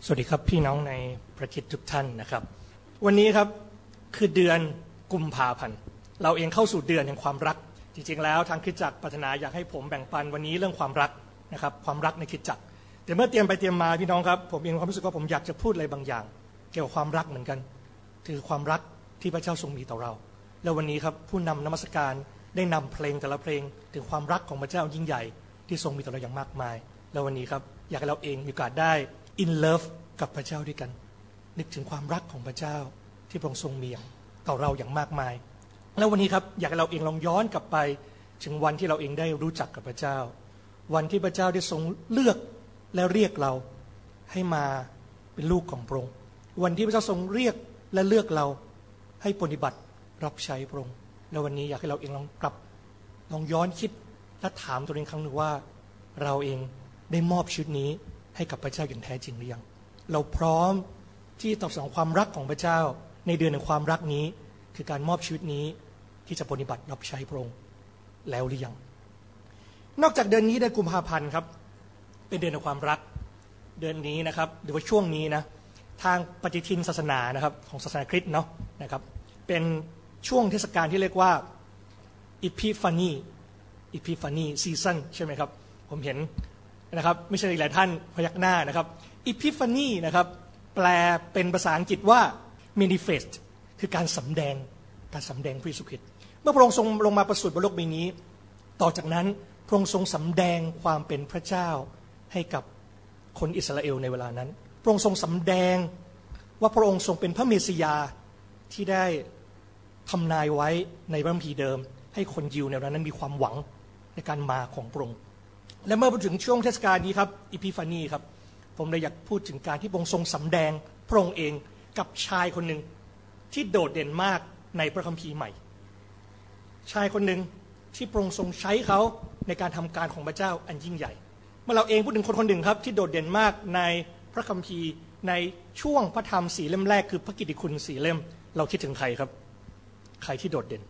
สวัสดีครับพี่น้องในพระคริสต์ทุกท่านนะครับวันนี้ครับคือเดือนกุมภาพันธ์เราเองเข้าสู่เดือนแห่งความรักจริงๆแล้วทางคริสตจักรปรารถนาอยากให้ผมแบ่งปันวันนี้เรื่องความรักนะครับความรักในคริสตจักรแต่เมื่อเตรียมไปเตรียมมาพี่น้องครับผมเองความรู้สึกว่าผมอยากจะพูดอะไรบางอย่างเกี่ยวกับความรักเหมือนกันคือความรักที่พระเจ้าทรงมีต่อเราแล้ววันนี้ครับผู้นำนมัสการได้นำเพลงแต่ละเพลงถึงความรักของพระเจ้ายิ่งใหญ่ที่ทรงมีต่อเราอย่างมากมายแล้ววันนี้ครับอยากให้เราเองมีโอกาสได้ in love กับพระเจ้าด้วยกันนึกถึงความรักของพระเจ้าที่พระองค์ทรงมีต่อเราอย่างมากมายแล้ววันนี้ครับอยากให้เราเองลองย้อนกลับไปถึงวันที่เราเองได้รู้จักกับพระเจ้าวันที่พระเจ้าได้ทรงเลือกและเรียกเราให้มาเป็นลูกของพระองค์วันที่พระเจ้าทรงเรียกและเลือกเราให้ปฏิบัติรับใช้พระองค์แล้ววันนี้อยากให้เราเองลองกลับลองย้อนคิดและถามตัวเองครั้งหนึ่งว่าเราเองได้มอบชีวิตนี้ให้กับพระเจ้าอย่างแท้จริงหรือยังเราพร้อมที่ตอบสนองความรักของพระเจ้าในเดือนแห่งความรักนี้คือการมอบชีวิตนี้ที่จะปฏิบัติรับใช้พระองค์แล้วหรือยังนอกจากเดือนนี้เดือนกุมภาพันธ์ครับเป็นเดือนแห่งความรักเดือนนี้นะครับหรือว่าช่วงนี้นะทางปฏิทินศาสนานะครับของศาสนาคริสต์เนาะนะครับเป็นช่วงเทศกาลที่เรียกว่าอิพิฟานีซีซั่นใช่ไหมครับผมเห็นนะครับไม่ใช่หลายท่านพยักหน้านะครับอิพิฟานีนะครับแปลเป็นภาษาอังกฤษว่า manifest คือการสำแดงพระเยซูคริสต์เมื่อพระองค์ทรงลงมาประสูติบนโลกใบนี้ต่อจากนั้นพระองค์ทรงสำแดงความเป็นพระเจ้าให้กับคนอิสราเอลในเวลานั้นพระองค์ทรงสำแดงว่าพระองค์ทรงเป็นพระเมสสิยาที่ได้ทำนายไว้ในพระคัมภีร์เดิมให้คนยิวในเวลานั้นมีความหวังในการมาของพระองค์และเมื่อถึงช่วงเทศกาลนี้ครับอิพิฟานีครับผมเลยอยากพูดถึงการที่พระองค์ทรงสำแดงพระองค์เองกับชายคนหนึ่งที่โดดเด่นมากในพระคัมภีร์ใหม่ชายคนหนึ่งที่พระองค์ทรงใช้เขาในการทำการของพระเจ้าอันยิ่งใหญ่เมื่อเราเองพูดถึงคนคนหนึ่งครับที่โดดเด่นมากในพระคัมภีร์ในช่วงพระธรรม4 เล่มแรกคือพระกิตติคุณ4 เล่มเราคิดถึงใครครับใครที่โดดเด่น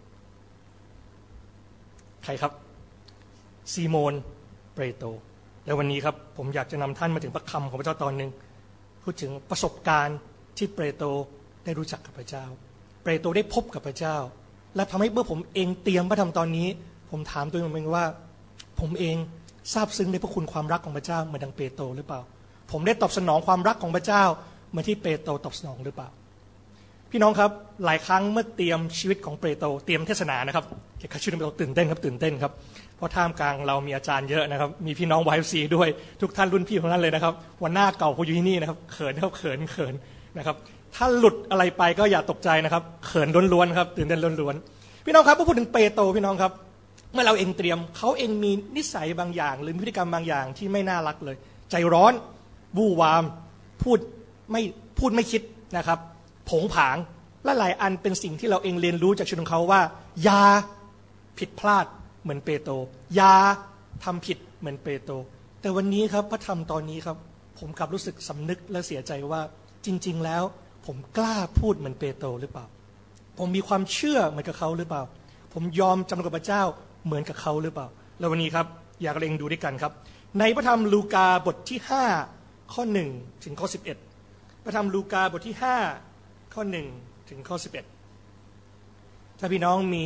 ใครครับซีโมนเปโตรและวันนี้ครับผมอยากจะนำท่านมาถึงพระคำของพระเจ้าตอนหนึ่งพูดถึงประสบการณ์ที่เปโตรได้รู้จักกับพระเจ้าเปโตรได้พบกับพระเจ้าและทำให้เมื่อผมเองเตรียมพระธรรมตอนนี้ผมถามตัวเองว่าผมเองซาบซึ้งในพระคุณความรักของพระเจ้าเหมือนดังเปโตรหรือเปล่าผมได้ตอบสนองความรักของพระเจ้าเหมือนที่เปโตรตอบสนองหรือเปล่าพี่น้องครับหลายครั้งเมื่อเตรียมชีวิตของเปโตรเตรียมเทศนานะครับเกี่ยวกับชีวิตของเปโตรตื่นเต้นครับเพราะท่ามกลางเรามีอาจารย์เยอะนะครับมีพี่น้อง YFC ด้วยทุกท่านรุ่นพี่ของท่านเลยนะครับวันหน้าเก่าเขาอยู่ที่นี่นะครับเขินนะครับถ้าหลุดอะไรไปก็อย่าตกใจนะครับเขินล้วนๆครับตื่นเต้นล้วนๆพี่น้องครับเมื่อพูดถึงเปโตรพี่น้องครับเมื่อเราเองเตรียมเขาเองมีนิสัยบางอย่างหรือพฤติกรรมบางอย่างที่ไม่น่ารักเลยใจร้อนวู่วามพูดไม่คิดนะครับผงผางและหลายอันเป็นสิ่งที่เราเองเรียนรู้จากชีวิตของเขาว่าอย่าผิดพลาดเหมือนเปโตรอย่าทำผิดเหมือนเปโตรแต่วันนี้ครับพระธรรมตอนนี้ครับผมกลับรู้สึกสำนึกและเสียใจว่าจริงๆแล้วผมกล้าพูดเหมือนเปโตรหรือเปล่าผมมีความเชื่อเหมือนกับเขาหรือเปล่าผมยอมจำนนกับพระเจ้าเหมือนกับเขาหรือเปล่าแล้ววันนี้ครับอยากเร่งดูด้วยกันครับในพระธรรมลูกาบทที่5ข้อ1ถึงข้อ11พระธรรมลูกาบทที่5ข้อ1ถึงข้อ11ถ้าพี่น้องมี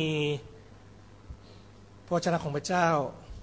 พระวจนะของพระเจ้า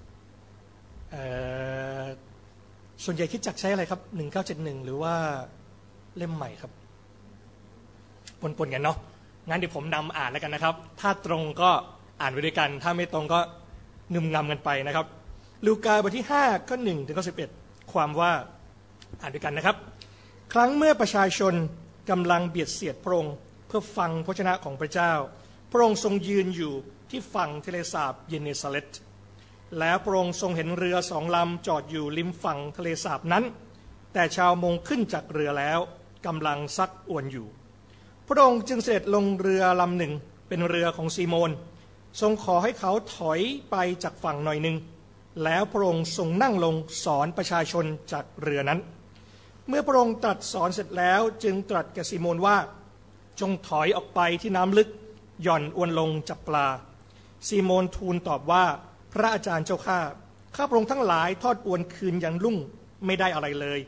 ส่วนใหญ่คิดจักใช้อะไรครับ1971หรือว่าเล่มใหม่ครับปนกันเนาะงั้นเดี๋ยวผมนำอ่านแล้วกันนะครับถ้าตรงก็อ่านไปด้วยกันถ้าไม่ตรงก็งึมงำกันไปนะครับลูกาบทที่5ข้อ1ถึงข้อ11ความว่าอ่านด้วยกันนะครับครั้งเมื่อประชาชนกำลังเบียดเสียดพระองค์เพื่อฟังพระวจนะของพระเจ้าพระองค์ทรงยืนอยู่ที่ฝั่งทะเลสาบเยเนซาเร็ตแล้วพระองค์ทรงเห็นเรือ2 ลำจอดอยู่ริมฝั่งทะเลสาบนั้นแต่ชาวมงขึ้นจากเรือแล้วกำลังซักอวนอยู่พระองค์จึงเสด็จลงเรือลำหนึ่งเป็นเรือของซีโมนทรงขอให้เขาถอยไปจากฝั่งหน่อยหนึ่งแล้วพระองค์ทรงนั่งลงสอนประชาชนจากเรือนั้นเมื่อพระองค์ตรัสสอนเสร็จแล้วจึงตรัสแก่ซีโมนว่าจงถอยออกไปที่น้ำลึกหย่อนอวนลงจับปลาซีโมนทูลตอบว่าพระอาจารย์เจ้าข้าพระองค์ทั้งหลายทอดอวนคืนยันรุ่งไม่ได้อะไรเลย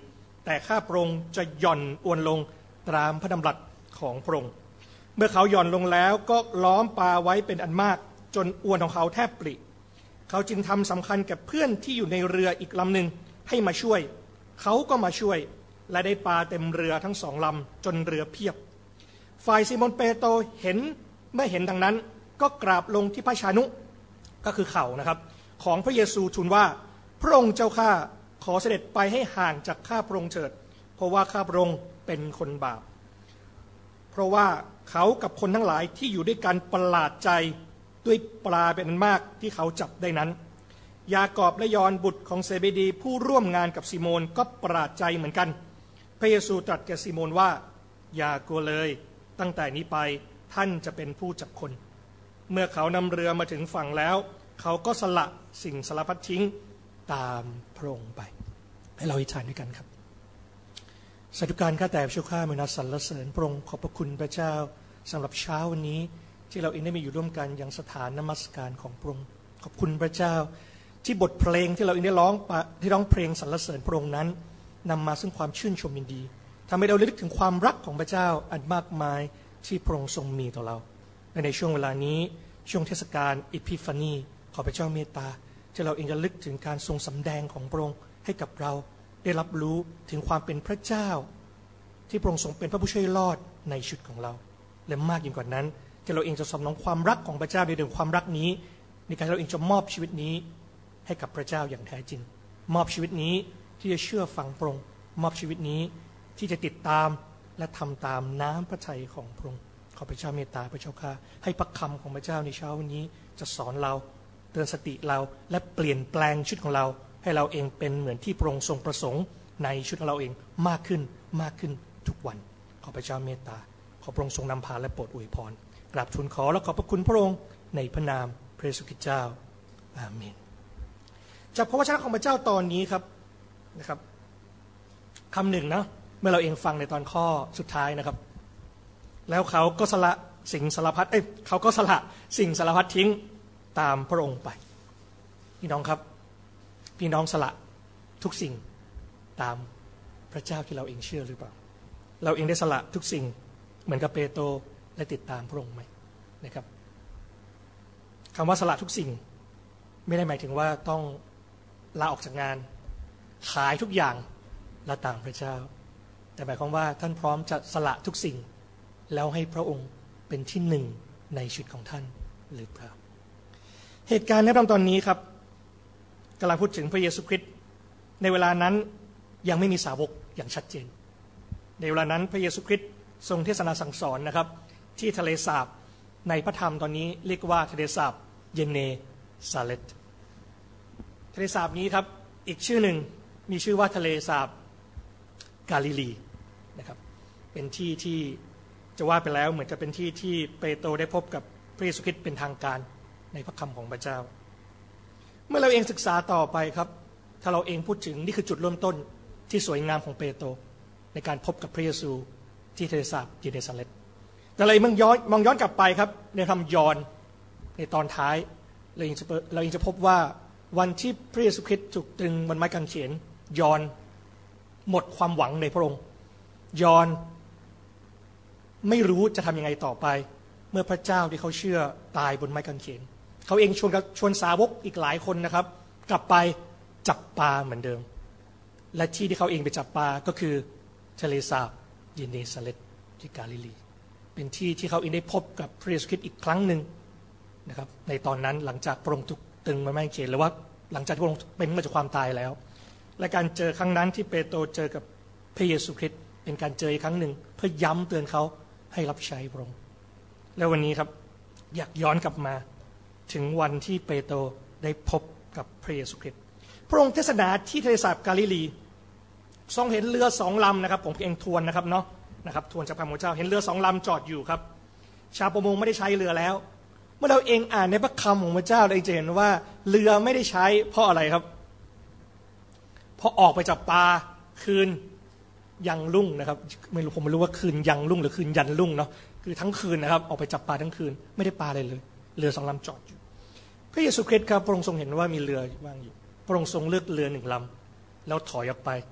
แต่ข้าพระองค์จะหย่อนอวนลงตามพระดำรัสของพระองค์เมื่อเขาหย่อนลงแล้วก็ล้อมปลาไว้เป็นอันมากจนอวนของเขาแทบปลิเขาจึงทำสำคัญกับเพื่อนที่อยู่ในเรืออีกลำหนึ่งให้มาช่วยเขาก็มาช่วยและได้ปลาเต็มเรือทั้ง2 ลำจนเรือเพียบฝ่ายซีโมนเปโตรเมื่อเห็นดังนั้นก็กราบลงที่พระชานุก็คือเข่านะครับของพระเยซูทูลว่าพระองค์เจ้าข้าขอเสด็จไปให้ห่างจากข้าพระองค์เถิดเพราะว่าข้าพระองค์เป็นคนบาปเพราะว่าเขากับคนทั้งหลายที่อยู่ด้วยกันประหลาดใจด้วยปลาเป็นอันมากที่เขาจับได้นั้นยากอบและยอห์นบุตรของเซเบดีผู้ร่วมงานกับซีโมนก็ประหลาดใจเหมือนกันพระเยซูตรัสแก่ซีโมนว่าอย่ากลัวเลยตั้งแต่นี้ไปท่านจะเป็นผู้จับคนเมื่อเขานำเรือมาถึงฝั่งแล้วเขาก็สละสิ่งสารพัดทิ้งตามพระองค์ไปให้เราอธิษฐานด้วยกันครับสาธุการข้าแต่พระเจ้าข้าเมื่อนัสสรรเสริญพระองค์ขอบพระคุณพระเจ้าสำหรับเช้าวันนี้ที่เราเองได้มาอยู่ร่วมกันยังสถานนมัสการของพระองค์ขอบคุณพระเจ้าที่บทเพลงที่เราเองได้ร้องเพลงสรรเสริญพระองค์นั้นนำมาซึ่งความชื่นชมยินดีทำให้เราระลึกถึงความรักของพระเจ้าอันมากมายที่พระองค์ทรงมีต่อเราและในช่วงเวลานี้ช่วงเทศกาลอิพิฟานีขอพระเจ้าเมตตาที่เราเองจะลึกถึงการทรงสำแดงของพระองค์ให้กับเราได้รับรู้ถึงความเป็นพระเจ้าที่พระองค์ทรงเป็นพระผู้ช่วยรอดในชีวิตของเราและมากยิ่งกว่านั้นที่เราเองจะสำนองความรักของพระเจ้าในเรื่องความรักนี้ในการเราเองจะมอบชีวิตนี้ให้กับพระเจ้าอย่างแท้จริงมอบชีวิตนี้ที่จะเชื่อฟังพระองค์มอบชีวิตนี้ที่จะติดตามและทำตามน้ำพระทัยของพระองค์ขอพระเจ้าเมตตาพระเจ้าข้าให้พระคำของพระเจ้าในเช้าวันนี้จะสอนเราเตือนสติเราและเปลี่ยนแปลงชีวิตของเราให้เราเองเป็นเหมือนที่พระองค์ทรงประสงค์ในชีวิตของเราเองมากขึ้นทุกวันขอพระเจ้าเมตตาขอพระองค์ทรงนำพาและโปรดอวยพรกราบทูลขอและขอบพระคุณพระองค์ในพระนามพระเยซูคริสต์เจ้าอาเมนจากพระวจนะของพระเจ้าตอนนี้ครับนะครับคำหนึ่งนะเมื่อเราเองฟังในตอนข้อสุดท้ายนะครับแล้วเขาก็สละสิ่งสารพัดเขาก็สละสิ่งสารพัดทิ้งตามพระองค์ไปพี่น้องครับพี่น้องสละทุกสิ่งตามพระเจ้าที่เราเองเชื่อหรือเปล่าเราเองได้สละทุกสิ่งเหมือนกับเปโตรและติดตามพระองค์ไหมนะครับคำว่าสละทุกสิ่งไม่ได้หมายถึงว่าต้องลาออกจากงานขายทุกอย่างและตามพระเจ้าแต่หมายความว่าท่านพร้อมจะสละทุกสิ่งแล้วให้พระองค์เป็นที่หนึ่งในชีวิตของท่านหรือเปล่าเหตุการณ์ในตอนนี้ครับกำลังพูดถึงพระเยซูคริสต์ในเวลานั้นยังไม่มีสาวกอย่างชัดเจนในเวลานั้นพระเยซูคริสต์ทรงเทศนาสั่งสอนนะครับที่ทะเลสาบในพระธรรมตอนนี้เรียกว่าทะเลสาบเยเนซาเล็ตทะเลสาบนี้ครับอีกชื่อหนึ่งมีชื่อว่าทะเลสาบกาลิลีนะครับเป็นที่ที่จะว่าไปแล้วเหมือนจะเป็นที่ที่เปโตรได้พบกับพระเยซูคริสต์เป็นทางการในพระคำของพระเจ้าเมื่อเราเองศึกษาต่อไปครับถ้าเราเองพูดถึงนี่คือจุดเริ่มต้นที่สวยงามของเปโตรในการพบกับพระเยซูที่ทะเลสาบเยเนซาเล็ตแต่เรามองย้อนกลับไปครับในธรรมยอห์นในตอนท้ายเราเองจะพบว่าวันที่พระเยซูคริสต์ถูกตรึงบนไม้กางเขนยอห์นหมดความหวังในพระองค์ยอห์นไม่รู้จะทำยังไงต่อไปเมื่อพระเจ้าที่เขาเชื่อตายบนไม้กางเขนเขาเองชวนสาวกอีกหลายคนนะครับกลับไปจับปลาเหมือนเดิมและที่เขาเองไปจับปลาก็คือทะเลสาบเยเนซาเล็ตที่กาลิลีเป็นที่ที่เขาเองได้พบกับพระเยซูคริสต์อีกครั้งหนึ่งนะครับในตอนนั้นหลังจากพระองค์ถูกตรึงบนไม้กางเขนหรือว่าหลังจากที่พระองค์เป็นมาจากความตายแล้วและการเจอครั้งนั้นที่เปโตรเจอกับพระเยซูคริสต์เป็นการเจออีกครั้งหนึ่งเพื่อย้ำเตือนเขาให้รับใช้พระองค์แล้ววันนี้ครับอยากย้อนกลับมาถึงวันที่เปโตรได้พบกับพระเยซูคริสต์พระองค์เทศนาที่ทะเลสาบกาลิลีทรงเห็นเรือ2 ลำนะครับผมเองทวนนะครับเนาะนะครับทวนจากพระของเจ้าเห็นเรือ2 ลำจอดอยู่ครับชาวประมงไม่ได้ใช้เรือแล้วเมื่อเราเองอ่านในพระคำของพระเจ้าเราจะเห็นว่าเรือไม่ได้ใช้เพราะอะไรครับเพราะออกไปจับปลาคืนยังรุ่งนะครับผมไม่รู้ว่าคืนยังรุ่งหรือคืนยันรุ่งเนาะคือทั้งคืนนะครับออกไปจับปลาทั้งคืนไม่ได้ปลาอะไรเลยเรือ2 ลำจอดอยู่พระเยซูคริสต์ครับพระองค์ทรงเห็นว่ามีเรือว่างอยู่พระองค์ทรงเลือกเรือ1 ลำแล้วถอยออกไป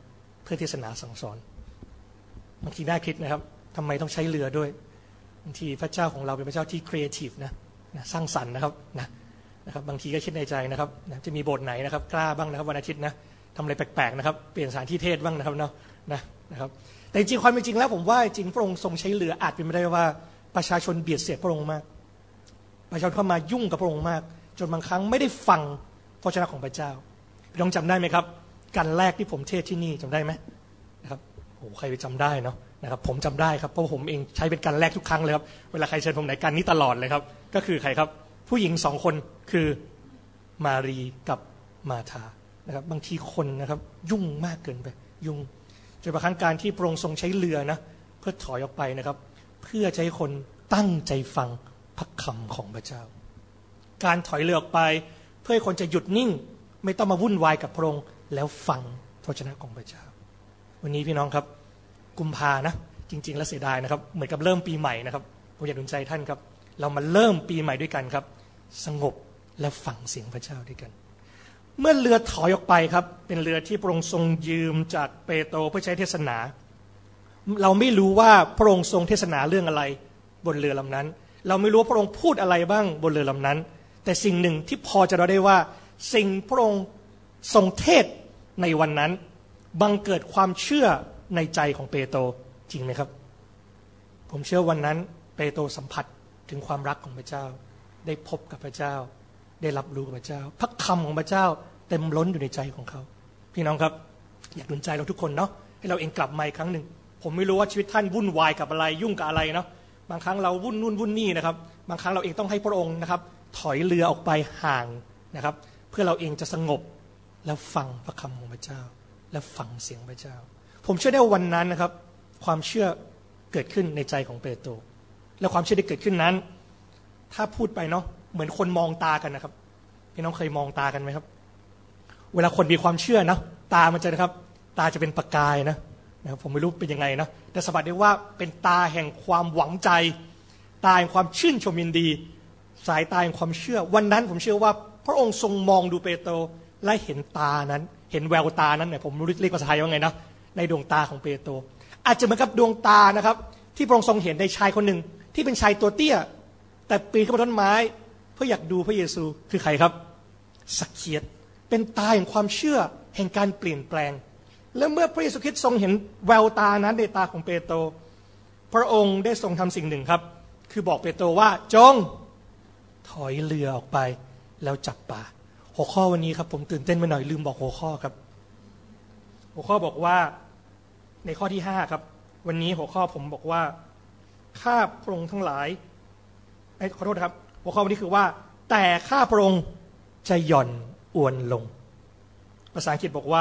เพื่อเทศนาสั่งสอนบางทีน่าคิดนะครับทำไมต้องใช้เรือด้วยบางทีพระเจ้าของเราเป็นพระเจ้าที่ครีเอทีฟนะสร้างสรรค์นะครับบางทีก็คิดในใจนะครับจะมีโบสถ์ไหนนะครับกล้าบ้างนะครับวันอาทิตย์นะทำอะไรแปลกๆนะครับเปลี่ยนสถานที่เทศบ้างนะครับนะครับแต่จริงความเป็นจริงแล้วผมว่าจริงพระองค์ทรงใช้เรืออาจเป็นไปได้ว่าประชาชนเบียดเสียดพระองค์มากประชาชนเข้ามายุ่งกับพระองค์มากจนบางครั้งไม่ได้ฟังพระวจนะของพระเจ้าพี่น้องจำได้ไหมครับการแรกที่ผมเทศที่นี่จำได้ไหมนะครับโอ้ใครไปจำได้เนาะนะครับผมจำได้ครับเพราะผมเองใช้เป็นการแรกทุกครั้งเลยครับเวลาใครเชิญผมไหนการนี้ตลอดเลยครับก็คือใครครับผู้หญิง2 คนคือมารีกับมาธานะครับบางทีคนนะครับยุ่งมากเกินไปยุ่งจนบางครั้งการที่พระองค์ทรงใช้เรือนะเพื่อถอยออกไปนะครับเพื่อให้คนตั้งใจฟังพระคำของพระเจ้าการถอยเรือออกไปเพื่อให้คนจะหยุดนิ่งไม่ต้องมาวุ่นวายกับพระองค์แล้วฟังพระวจนะของพระเจ้าวันนี้พี่น้องครับกุมภานะจริงๆแล้วเสียดายนะครับเหมือนกับเริ่มปีใหม่นะครับผมอยากหนุนใจท่านครับเรามาเริ่มปีใหม่ด้วยกันครับสงบและฟังเสียงพระเจ้าด้วยกันเมื่อเรือถอยออกไปครับเป็นเรือที่พระองค์ทรงยืมจากเปโตรเพื่อใช้เทศนาเราไม่รู้ว่าพระองค์ทรงเทศนาเรื่องอะไรบนเรือลำนั้นเราไม่รู้ว่าพระองค์พูดอะไรบ้างบนเรือลำนั้นแต่สิ่งหนึ่งที่พอจะเราได้ว่าสิ่งพระองค์ทรงเทศในวันนั้นบังเกิดความเชื่อในใจของเปโตรจริงไหมครับผมเชื่อวันนั้นเปโตรสัมผัสถึงความรักของพระเจ้าได้พบกับพระเจ้าได้รับรู้กับพระเจ้าพระคำของพระเจ้าเต็มล้นอยู่ในใจของเขาพี่น้องครับอยากหนุนใจเราทุกคนเนาะให้เราเองกลับมาอีกครั้งหนึ่งผมไม่รู้ว่าชีวิตท่านวุ่นวายกับอะไรยุ่งกับอะไรเนาะบางครั้งเราวุ่นนู่นวุ่นนี่นะครับบางครั้งเราเองต้องให้พระองค์นะครับถอยเรือออกไปห่างนะครับเพื่อเราเองจะสงบแล้วฟังพระคำของพระเจ้าและฟังเสียงพระเจ้าผมเชื่อได้ว่าวันนั้นนะครับความเชื่อเกิดขึ้นในใจของเปโตรและความเชื่อที่เกิดขึ้นนั้นถ้าพูดไปเนาะเหมือนคนมองตากันนะครับพี่น้องเคยมองตากันไหมครับเวลาคนมีความเชื่อนะตามันจะนะครับตาจะเป็นประกายนะครับผมไม่รู้เป็นยังไงนะแต่สัมผัสได้ว่าเป็นตาแห่งความหวังใจตาแห่งความชื่นชมยินดีสายตาแห่งความเชื่อวันนั้นผมเชื่อว่าพระองค์ทรงมองดูเปโตรและเห็นตานั้นเห็นแววตานั้นเนี่ยผมรู้เรียกภาษาไทยว่าไงนะในดวงตาของเปโตรอาจจะเหมือนกับดวงตานะครับที่พระองค์ทรงเห็นในชายคนหนึ่งที่เป็นชายตัวเตี้ยแต่ปีนขึ้นบนต้นไม้เพื่ออยากดูพระเยซูคือใครครับสักเคียสเป็นตาแห่งความเชื่อแห่งการเปลี่ยนแปลงและเมื่อพระเยซูคริสต์ทรงเห็นแววตานั้นในตาของเปโตรพระองค์ได้ทรงทำสิ่งหนึ่งครับคือบอกเปโตรว่าจงถอยเรือออกไปแล้วจับปลาหัวข้อวันนี้ครับผมตื่นเต้นไปหน่อยลืมบอกหัวข้อครับหัวข้อบอกว่าในข้อที่5ครับวันนี้หัวข้อผมบอกว่าข้าพระองค์ทั้งหลายขอโทษครับหัวข้อวันนี้คือว่าแต่ข้าพระองค์จะหย่อนอวนลงภาษาอังกฤษบอกว่า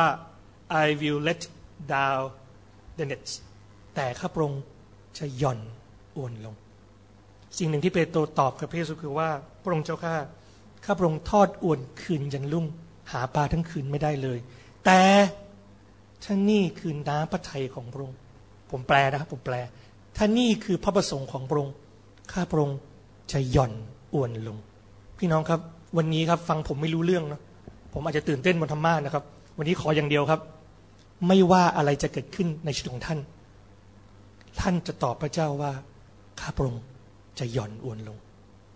I will let down the nets แต่ข้าพระองค์จะหย่อนอวนลงสิ่งหนึ่งที่เปโตรตอบกับพระเยซูคือว่าพระองค์เจ้าข้าพระองค์ทอดอวนคืนยันรุ่งหาปลาทั้งคืนไม่ได้เลยแต่ถ้านี่คือน้ำพระทัยของพระองค์ผมแปลนะครับผมแปลถ้านี่คือพระประสงค์ของพระองค์ข้าพระองค์จะหย่อนอวนลงพี่น้องครับวันนี้ครับฟังผมไม่รู้เรื่องนะผมอาจจะตื่นเต้นบนธรรมะนะครับวันนี้ขออย่างเดียวครับไม่ว่าอะไรจะเกิดขึ้นในชีวิตของท่านท่านจะตอบพระเจ้าว่าข้าพระองค์จะหย่อนอวนลง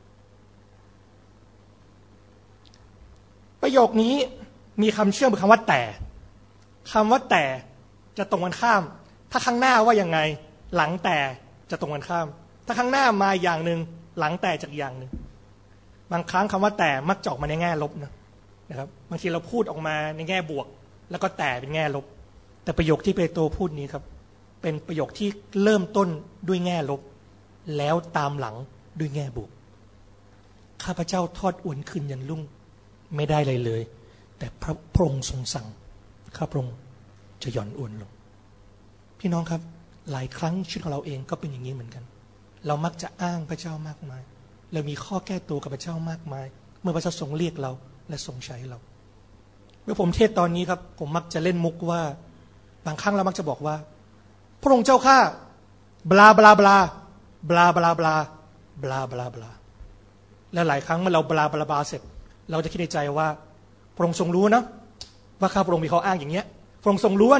ประโยคนี้มีคำเชื่อมกับคำว่าแต่คำว่าแต่จะตรงกันข้ามถ้าข้างหน้าว่ายังไงหลังแต่จะตรงกันข้ามถ้าข้างหน้ามาอย่างหนึ่งหลังแต่จากอย่างหนึ่งบางครั้งคำว่าแต่มักจะออกมาในแง่ลบนะครับบางทีเราพูดออกมาในแง่บวกแล้วก็แต่เป็นแง่ลบแต่ประโยคที่เปโตรพูดนี้ครับเป็นประโยคที่เริ่มต้นด้วยแง่ลบแล้วตามหลังด้วยแง่บวกข้าพเจ้าทอดอวนคืนยันรุ่งไม่ได้เลยแต่พระองค์ทรงสั่งข้าพระองค์จะหย่อนอวนลงพี่น้องครับหลายครั้งชีวิตของเราเองก็เป็นอย่างนี้เหมือนกันเรามักจะอ้างพระเจ้ามากมายเรามีข้อแก้ตัวกับพระเจ้ามากมายเมื่อพระเจ้าทรงเรียกเราและทรงใช้เราเมื่อผมเทศตอนนี้ครับผมมักจะเล่นมุกว่าบางครั้งเรามักจะบอกว่าพระองค์เจ้าข้าบลาบลาบลาบลาบลาบลาบลาบลาบลาและหลายครั้งเมื่อเราบลาบลาบลาเสร็จเราจะคิดในใจว่าพระองค์ทรงรู้นะว่าข้าพระองค์มีข้ออ้างอย่างเงี้ยพระองค์ทรงรู้เนาะ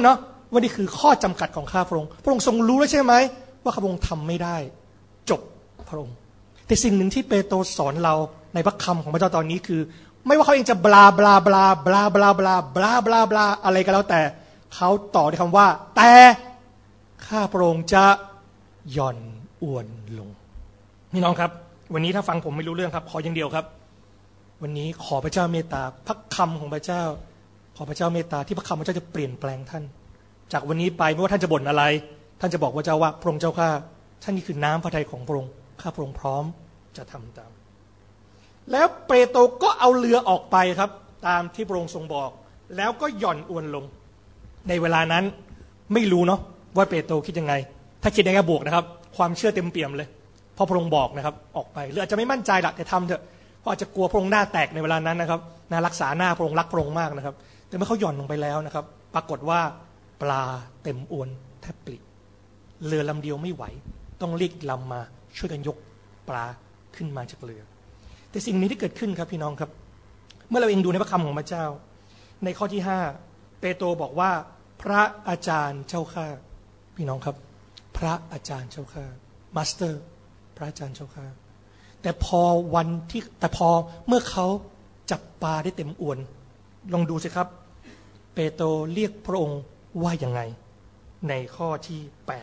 ว่านี่คือข้อจำกัดของข้าพระองค์พระองค์ทรงรู้แล้วใช่ไหมว่าข้าพระองค์ทำไม่ได้จบพระองค์แต่สิ่งหนึ่งที่เปโตรสอนเราในพระคำของพระเจ้าตอนนี้คือไม่ว่าเขาเองจะบลาบลาบลาบลาบลาบลาบลาบลาบลาอะไรก็แล้วแต่เขาต่อด้วยคำว่าแต่ข้าพระองค์จะหย่อนอวนลงพี่น้องครับวันนี้ถ้าฟังผมไม่รู้เรื่องครับขออย่างเดียวครับวันนี้ขอพระเจ้าเมตตาพระคำของพระเจ้าขอพระเจ้าเมตตาที่พระคำพระเจ้าจะเปลี่ยนแปลงท่านจากวันนี้ไปไม่ว่าท่านจะบ่นอะไรท่านจะบอกว่าเจ้าว่าพระองค์เจ้าข้าท่านนี่คือน้ำพระทัยของพระองค์ข้าพระองค์พร้อมจะทำตามแล้วเปโตรก็เอาเรือออกไปครับตามที่พระองค์ทรงบอกแล้วก็หย่อนอวนลงในเวลานั้นไม่รู้เนาะว่าเปโตรคิดยังไงถ้าคิดในแง่บวกนะครับความเชื่อเต็มเปี่ยมเลยเพราะพระองค์บอกนะครับออกไปหรืออาจจะไม่มั่นใจหลักแต่ทำเถอะเพราะอาจจะกลัวพระองค์หน้าแตกในเวลานั้นนะครับรักษาหน้าพระองค์รักพระองค์มากนะครับแต่เมื่อเขาหย่อนลงไปแล้วนะครับปรากฏว่าปลาเต็มอวนแทบปลิเรือลำเดียวไม่ไหวต้องเรียกลำมาช่วยกันยกปลาขึ้นมาจากเรือแต่สิ่งนี้ที่เกิดขึ้นครับพี่น้องครับเมื่อเราเองดูในพระคำของพระเจ้าในข้อที่5เปโตรบอกว่าพระอาจารย์เจ้าข้าพี่น้องครับพระอาจารย์เจ้าข้ามาสเตอร์พระอาจารย์เจ้าข้าแต่พอเมื่อเขาจับปลาได้เต็มอวนลองดูสิครับเปโตรเรียกพระองค์ว่ายังไงในข้อที่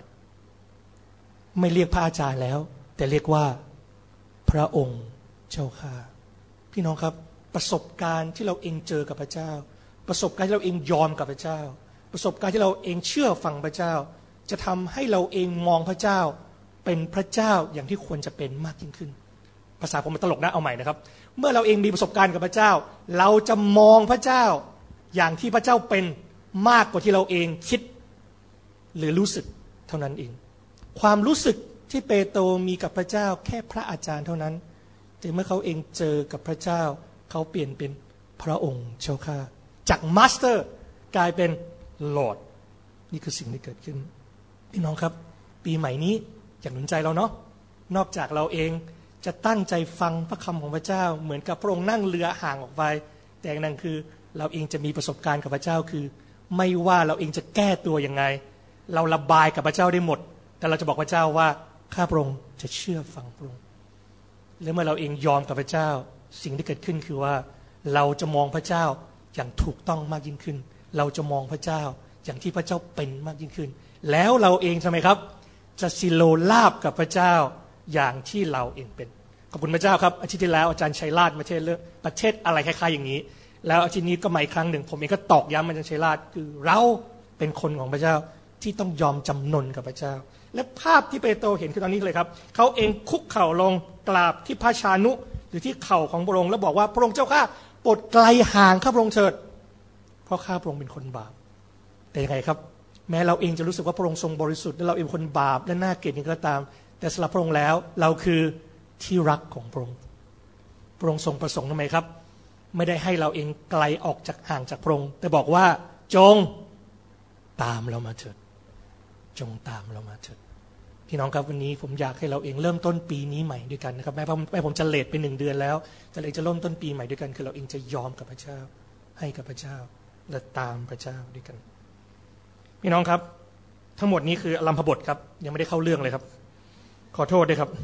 8ไม่เรียกพระอาจารย์แล้วแต่เรียกว่าพระองค์เจ้าข้าพี่น้องครับประสบการณ์ที่เราเองเจอกับพระเจ้าประสบการณ์ที่เราเองยอมกับพระเจ้าประสบการณ์ที่เราเองเชื่อฟังพระเจ้าจะทำให้เราเองมองพระเจ้าเป็นพระเจ้าอย่างที่ควรจะเป็นมากยิ่งขึ้นภาษาผมมันตลกนะเอาใหม่นะครับเมื่อเราเองมีประสบการณ์กับพระเจ้าเราจะมองพระเจ้าอย่างที่พระเจ้าเป็นมากกว่าที่เราเองคิดหรือรู้สึกเท่านั้นเองความรู้สึกที่เปโตรมีกับพระเจ้าแค่พระอาจารย์เท่านั้นแต่เมื่อเขาเองเจอกับพระเจ้าเขาเปลี่ยนเป็นพระองค์เจ้าข้าจากมาสเตอร์กลายเป็นลอร์ดนี่คือสิ่งที่เกิดขึ้นพี่น้องครับปีใหม่นี้อยากหนุนใจเราเนาะนอกจากเราเองจะตั้งใจฟังพระคำของพระเจ้าเหมือนกับพระองค์นั่งเรือห่างออกไปแต่นั่นคือเราเองจะมีประสบการณ์กับพระเจ้าคือไม่ว่าเราเองจะแก้ตัวยังไงเราระบายกับพระเจ้าได้หมดแต่เราจะบอกพระเจ้าว่าข้าพระองค์จะเชื่อฟังพระองค์และเมื่อเราเองยอมกับพระเจ้าสิ่งที่เกิดขึ้นคือว่าเราจะมองพระเจ้าอย่างถูกต้องมากยิ่งขึ้นเราจะมองพระเจ้าอย่างที่พระเจ้าเป็นมากยิ่งขึ้นแล้วเราเองทำไมครับจะสิโลลาบกับพระเจ้าอย่างที่เราเองเป็นขอบคุณพระเจ้าครับอาทิตย์ที่แล้วอาจารย์ชัยราชมาเทศเรื่องประเทศอะไรคล้ายๆอย่างนี้แล้วอาทิตย์นี้ก็มาอีกครั้งหนึ่งผมเองก็ตอกย้ำอาจารย์ชัยราชคือเราเป็นคนของพระเจ้าที่ต้องยอมจำนนกับพระเจ้าและภาพที่เปโตรเห็นคือตอนนี้เลยครับเขาเองคุกเข่าลงกราบที่พระชานุหรือที่เข่าของพระองค์แล้วบอกว่าพระองค์เจ้าข้าโปรดไกลห่างข้าพระองค์เถิดเพราะข้าพระองค์เป็นคนบาปแต่ยังไงครับแม้เราเองจะรู้สึกว่าพระองค์ทรงบริสุทธิ์และเราเองคนบาปและน่าเกลียดยังก็ตามแต่สำหรับพระองค์แล้วเราคือที่รักของพระองค์พระองค์ทรงประสงค์ทำไมครับไม่ได้ให้เราเองไกลออกจากห่างจากพระองค์แต่บอกว่าจงตามเรามาเถิดจงตามเรามาเถิดพี่น้องครับวันนี้ผมอยากให้เราเองเริ่มต้นปีนี้ใหม่ด้วยกันนะครับแม้ผมจะเลทไป1 เดือนแล้วแต่เราจะเริ่มต้นปีใหม่ด้วยกันคือเราเองจะยอมกับพระเจ้าให้กับพระเจ้าและตามพระเจ้าด้วยกันพี่น้องครับทั้งหมดนี้คืออลัมพบทครับยังไม่ได้เข้าเรื่องเลยครับขอโทษด้วยครับ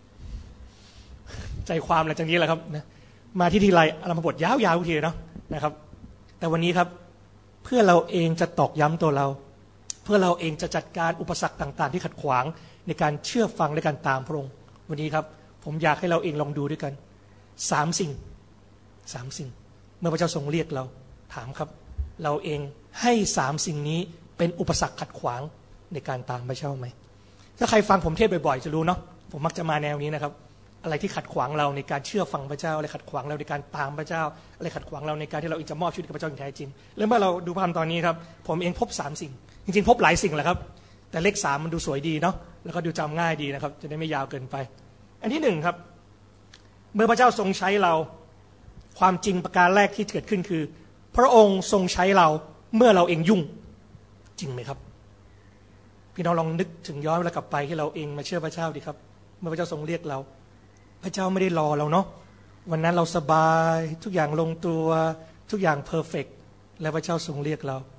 ใจความอะไรจากนี้แหละครับนะมาที่ทีไรอลัมพบทยาวๆทุกทีเนาะนะครับแต่วันนี้ครับเพื่อเราเองจะตอกย้ำตัวเราเพื่อเราเองจะจัดการอุปสรรคต่างๆที่ขัดขวางในการเชื่อฟังและการตามพระองค์วันนี้ครับผมอยากให้เราเองลองดูด้วยกัน3 สิ่งเมื่อพระเจ้าทรงเรียกเราถามครับเราเองให้3 สิ่งนี้เป็นอุปสรรคขัดขวางในการตามพระเจ้าไหมถ้าใครฟังผมเทศบ่อยๆจะรู้เนาะผมมักจะมาแนวนี้นะครับอะไรที่ขัดขวางเราในการเชื่อฟังพระเจ้าอะไรขัดขวางเราในการตามพระเจ้าอะไรขัดขวางเราในการที่เราจะมอบชีวิตกับพระเจ้าอย่างแท้จริงแล้วเมื่อเราดูพระธรรมตอนนี้ครับผมเองพบ3 สิ่งจริงๆพบหลายสิ่งแหละครับแต่เลข3มันดูสวยดีเนาะแล้วก็ดูจำง่ายดีนะครับจะได้ไม่ยาวเกินไปอันที่1ครับเมื่อพระเจ้าทรงใช้เราความจริงประการแรกที่เกิดขึ้นคือพระองค์ทรงใช้เราเมื่อเราเองยุ่งจริงไหมครับพี่น้องลองนึกถึงย้อนเวลากลับไปที่เราเองมาเชื่อพระเจ้าดีครับเมื่อพระเจ้าทรงเรียกเราพระเจ้าไม่ได้รอเราเนาะวันนั้นเราสบายทุกอย่างลงตัวทุกอย่างเพอร์เฟกต์แล้วพระเจ้าทรงเรียกเรา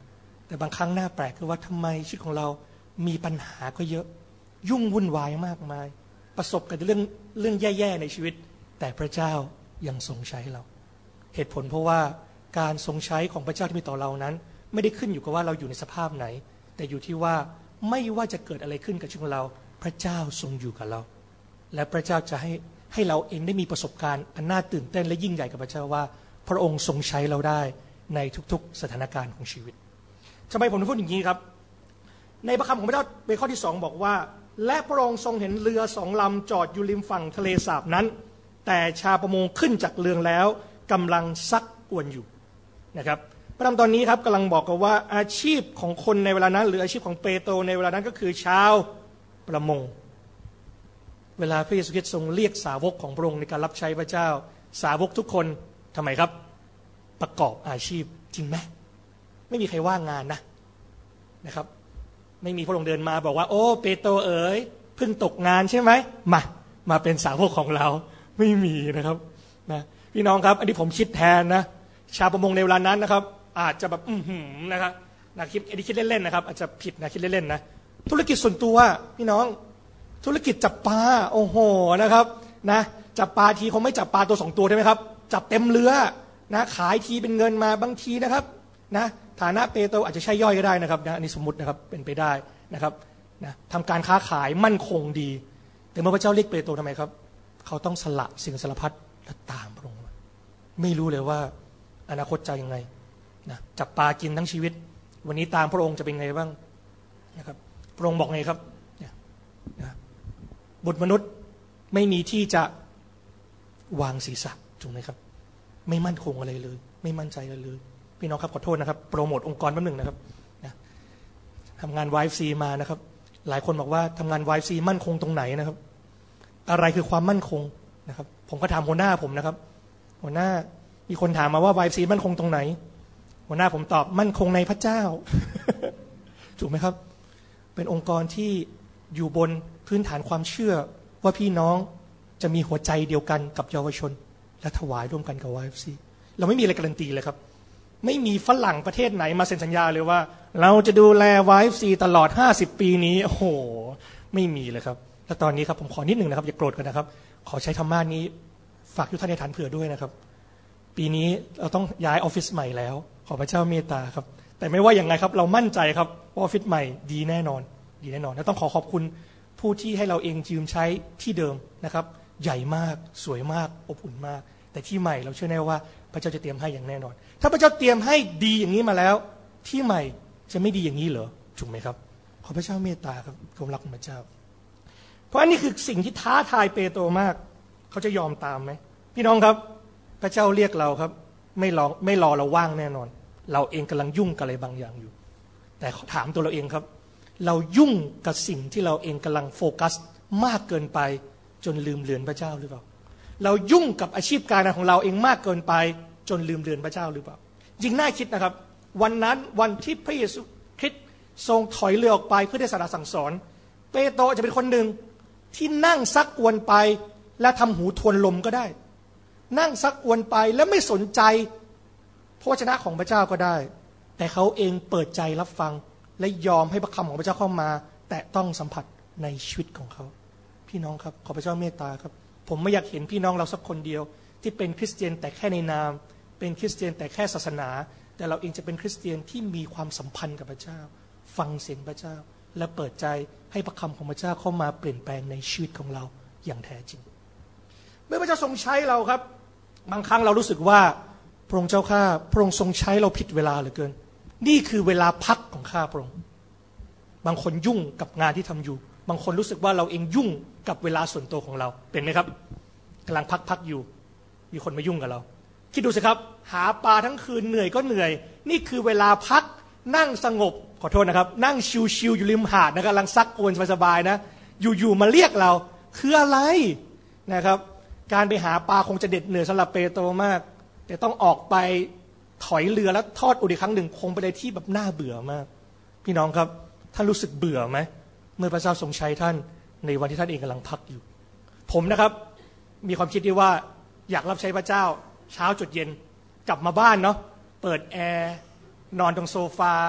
แต่บางครั้งน่าแปลกคือว่าทำไมชีวิตของเรามีปัญหาก็เยอะยุ่งวุ่นวายมากมายประสบกับเรื่องแย่ๆในชีวิตแต่พระเจ้ายังทรงใช้เราเหตุผลเพราะว่าการทรงใช้ของพระเจ้าที่มีต่อเรานั้นไม่ได้ขึ้นอยู่กับว่าเราอยู่ในสภาพไหนแต่อยู่ที่ว่าไม่ว่าจะเกิดอะไรขึ้นกับชีวิตของเราพระเจ้าทรงอยู่กับเราและพระเจ้าจะให้เราเองได้มีประสบการณ์อันน่าตื่นเต้นและยิ่งใหญ่กับพระเจ้าว่าพระองค์ทรงใช้เราได้ในทุกๆสถานการณ์ของชีวิตทำไมผมถึงพูดอย่างนี้ครับในพระคำของพระเจ้าในข้อที่2บอกว่าและพระองค์ทรงเห็นเรือ2 ลำจอดอยู่ริมฝั่งทะเลสาบนั้นแต่ชาวประมงขึ้นจากเรือแล้วกำลังซักอวนอยู่นะครับพระธรรมตอนนี้ครับกำลังบอกกันว่าอาชีพของคนในเวลานั้นหรืออาชีพของเปโตรในเวลานั้นก็คือชาวประมงเวลาพระเยซูคริสต์ทรงเรียกสาวกของพระองค์ในการรับใช้พระเจ้าสาวกทุกคนทำไมครับประกอบอาชีพจริงไหมไม่มีใครว่างงานนะครับไม่มีพระองค์เดินมาบอกว่าโอ้เปโตรเอ๋ยเพิ่งตกงานใช่ไหมมาเป็นสาวกของเราไม่มีนะครับนะพี่น้องครับอันนี้ผมคิดแทนนะชาวประมงในเวลานั้นนะครับอาจจะแบบนะครับนะคิดเล่นๆนะครับอาจจะผิดนะคิดเล่นๆนะธุรกิจส่วนตัวพี่น้องธุรกิจจับปลาโอ้โหนะครับนะจับปลาทีคงไม่จับปลาตัว2 ตัวใช่ไหมครับจับเต็มเรือนะขายทีเป็นเงินมาบางทีนะครับนะฐานะเปโตรอาจจะใช่ย่อยก็ได้นะครับนะอันนี้สมมตินะครับเป็นไปได้นะครับนะทำการค้าขายมั่นคงดีแต่เมื่อพระเจ้าเรียกเปโตรทำไมครับเขาต้องสละสิ่งสารพัดและตามพระองค์ไม่รู้เลยว่าอนาคตจะยังไงนะจับปลากินทั้งชีวิตวันนี้ตามพระองค์จะเป็นไงบ้างนะครับพระองค์บอกไงครับนะบุตรมนุษย์ไม่มีที่จะวางศีรษะถูกไหมครับไม่มั่นคงอะไรเลยไม่มั่นใจอะไรเลยพี่น้องครับขอโทษนะครับโปรโมทองค์กรแป๊บนึงนะครับนะทำงาน YFC มานะครับหลายคนบอกว่าทำงาน YFC มั่นคงตรงไหนนะครับอะไรคือความมั่นคงนะครับผมก็ถามหัวหน้าผมนะครับหัวหน้ามีคนถามมาว่า YFC มั่นคงตรงไหนหัวหน้าผมตอบมั่นคงในพระเจ้า ถูกไหมครับเป็นองค์กรที่อยู่บนพื้นฐานความเชื่อว่าพี่น้องจะมีหัวใจเดียวกันกับเยาวชนและถวายร่วมกันกับ YFC เราไม่มีอะไรการันตีเลยครับไม่มีฝรั่งประเทศไหนมาเซ็นสัญญาเลยว่าเราจะดูแล YFC ตลอด50 ปีนี้โอ้โหไม่มีเลยครับและตอนนี้ครับผมขอนิดหนึ่งนะครับอย่าโกรธกันนะครับขอใช้ธรรมะนี้ฝากทุกท่านในฐานเผื่อด้วยนะครับปีนี้เราต้องย้ายออฟฟิศใหม่แล้วขอพระเจ้าเมตตาครับแต่ไม่ว่าอย่างไรครับเรามั่นใจครับว่าออฟฟิศใหม่ดีแน่นอนและต้องขอบคุณผู้ที่ให้เราเองยืมใช้ที่เดิมนะครับใหญ่มากสวยมากอบอุ่นมากแต่ที่ใหม่เราเชื่อแน่ว่าพระเจ้าจะเตรียมให้อย่างแน่นอนถ้าพระเจ้าเตรียมให้ดีอย่างนี้มาแล้วที่ใหม่จะไม่ดีอย่างนี้เหรอถูกไหมครับขอพระเจ้าเมตตาครับความรักของพระเจ้าเพราะอันนี้คือสิ่งที่ท้าทายเปโตรมากเขาจะยอมตามไหมพี่น้องครับพระเจ้าเรียกเราครับไม่รอเราว่างแน่นอนเราเองกำลังยุ่งกับอะไรบางอย่างอยู่แต่ถามตัวเราเองครับเรายุ่งกับสิ่งที่เราเองกำลังโฟกัสมากเกินไปจนลืมเลือนพระเจ้าหรือเปล่าเรายุ่งกับอาชีพการงานของเราเองมากเกินไปจนลืมเลือนพระเจ้าหรือเปล่าจริงน่าคิดนะครับวันนั้นวันที่พระเยซูคริสต์ทรงถอยเรือออกไปเพื่อได้สั่งสอนเปโตรจะเป็นคนหนึ่งที่นั่งซักอวนไปและทำหูทวนลมก็ได้นั่งซักอวนไปแล้วไม่สนใจพระวจนะของพระเจ้าก็ได้แต่เขาเองเปิดใจรับฟังและยอมให้พระคำของพระเจ้าเข้ามาแต่ต้องสัมผัสในชีวิตของเขาพี่น้องครับขอพระเจ้าเมตตาครับผมไม่อยากเห็นพี่น้องเราสักคนเดียวที่เป็นคริสเตียนแต่แค่ในนามเป็นคริสเตียนแต่แค่ศาสนาแต่เราเองจะเป็นคริสเตียนที่มีความสัมพันธ์กับพระเจ้าฟังเสียงพระเจ้าและเปิดใจให้พระคำของพระเจ้าเข้ามาเปลี่ยนแปลงในชีวิตของเราอย่างแท้จริงเมื่อพระเจ้าทรงใช้เราครับบางครั้งเรารู้สึกว่าพระองค์เจ้าข้าพระองค์ทรงใช้เราผิดเวลาเหลือเกินนี่คือเวลาพักของข้าพระองค์บางคนยุ่งกับงานที่ทำอยู่บางคนรู้สึกว่าเราเองยุ่งกับเวลาส่วนตัวของเราเป็นไหมครับกำลังพักอยู่มีคนมายุ่งกับเราคิดดูสิครับหาปลาทั้งคืนเหนื่อยก็เหนื่อยนี่คือเวลาพักนั่งสงบขอโทษนะครับนั่งชิวๆอยู่ริมหาดนะกำลังซักอวนสบายๆนะอยู่ๆมาเรียกเราคืออะไรนะครับการไปหาปลาคงจะเด็ดเหนื่อยสำหรับเปโตรมากแต่ต้องออกไปถอยเรือแล้วทอดอุดิครั้งหนึ่งคงไปในที่แบบน่าเบื่อมากพี่น้องครับท่านรู้สึกเบื่อไหมเมื่อพระเจ้าทรงใช้ท่านในวันที่ท่านเองกำลังพักอยู่ผมนะครับมีความคิดที่ว่าอยากรับใช้พระเจ้าเช้าจดเย็นกลับมาบ้านเนาะเปิดแอร์นอนตรงโซฟา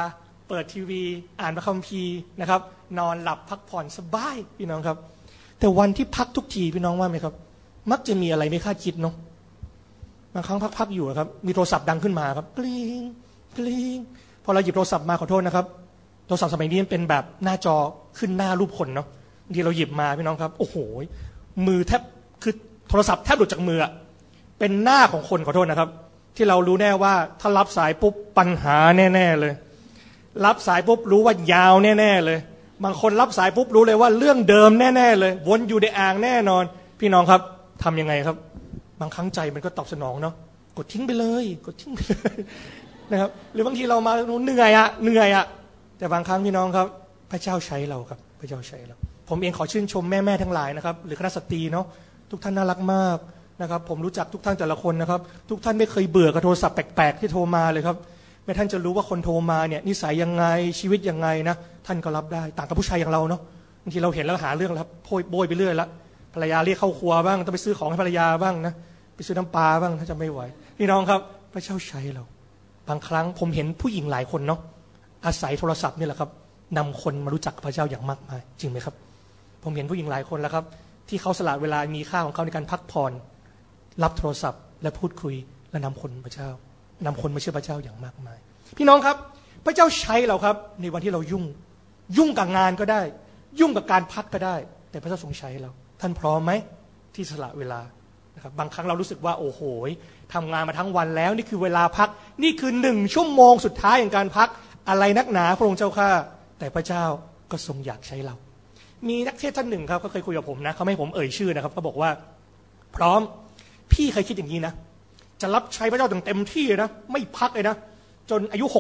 เปิดทีวีอ่านพระคัมภีร์นะครับนอนหลับพักผ่อนสบายพี่น้องครับแต่วันที่พักทุกทีพี่น้องว่าไหมครับมักจะมีอะไรไม่คาดคิดเนาะบางครั้งพักอยู่ครับมีโทรศัพท์ดังขึ้นมาครับกริ๊งกริ๊งพอเราหยิบโทรศัพท์มาขอโทษนะครับโทรศัพท์สมัยนี้เป็นแบบหน้าจอขึ้นหน้ารูปคนเนาะบางทีเราหยิบมาพี่น้องครับโอ้โหมือแทบคือโทรศัพท์แทบหลุดจากมือเป็นหน้าของคนขอโทษนะครับที่เรารู้แน่ว่าถ้ารับสายปุ๊บปัญหาแน่ๆเลยรับสายปุ๊บรู้ว่ายาวแน่ๆเลยบางคนรับสายปุ๊บรู้เลยว่าเรื่องเดิมแน่ๆเลยวนอยู่ในอ่างแน่นอนพี่น้องครับทำยังไงครับบางครั้งใจมันก็ตอบสนองเนาะกดทิ้งไปเลยกดทิ้งไปเลยนะครับหรือบางทีเรามาเหนื่อยอะแต่บางครั้งพี่น้องครับพระเจ้าใช้เราครับพระเจ้าใช้เราผมเองขอชื่นชมแม่ทั้งหลายนะครับหรือคณะสตรีเนาะทุกท่านน่ารักมากนะครับผมรู้จักทุกท่านแต่ละคนนะครับทุกท่านไม่เคยเบื่อกับโทรศัพท์แปลกๆที่โทรมาเลยครับแม้ท่านจะรู้ว่าคนโทรมาเนี่ยนิสัยยังไงชีวิตยังไงนะท่านก็รับได้ต่างกับผู้ชายอย่างเราเนาะบางทีเราเห็นแล้วหาเรื่องแล้วโบยไปเรื่อยละภรรยาเรียกเข้าครัวบ้างต้องไปซื้อของให้ภรรยาบ้างนะไปซื้อน้ำปลาบ้างถ้าจะไม่ไหวพี่น้องครับพระเจ้าใช้เราบางครั้งผมเห็นผู้หญิงหลายคนเนาะอาศัยโทรศัพท์นี่แหละครับนำคนมารู้จักพระเจ้าอย่างมากมายจริงไหมครับผมเห็นผู้หญิงหลายคนแล้วครับที่เขาสละเวลามีค่าของเขาในการพักผ่อนรับโทรศัพท์และพูดคุยและนำคนพระเจ้านำคนมาเชื่อพระเจ้าอย่างมากมายพี่น้องครับพระเจ้าใช้เราครับในวันที่เรายุ่งกับงานก็ได้ยุ่งกับการพักก็ได้แต่พระเจ้าทรงใช้เราท่านพร้อมไหมที่สละเวลานะครับบางครั้งเรารู้สึกว่าโอ้โหทำงานมาทั้งวันแล้วนี่คือเวลาพักนี่คือ1 ชั่วโมงสุดท้ายของการพักอะไรนักหนาพระองค์เจ้าข้าแต่พระเจ้าก็ทรงอยากใช้เรามีนักเทศท่านหนึ่งครับก็เคยคุยกับผมนะเขาไม่ให้ผมเอ่ยชื่อนะครับเขาบอกว่าพร้อมพี่เคยคิดอย่างนี้นะจะรับใช้พระเจ้าเต็มที่นะไม่พักเลยนะจนอายุ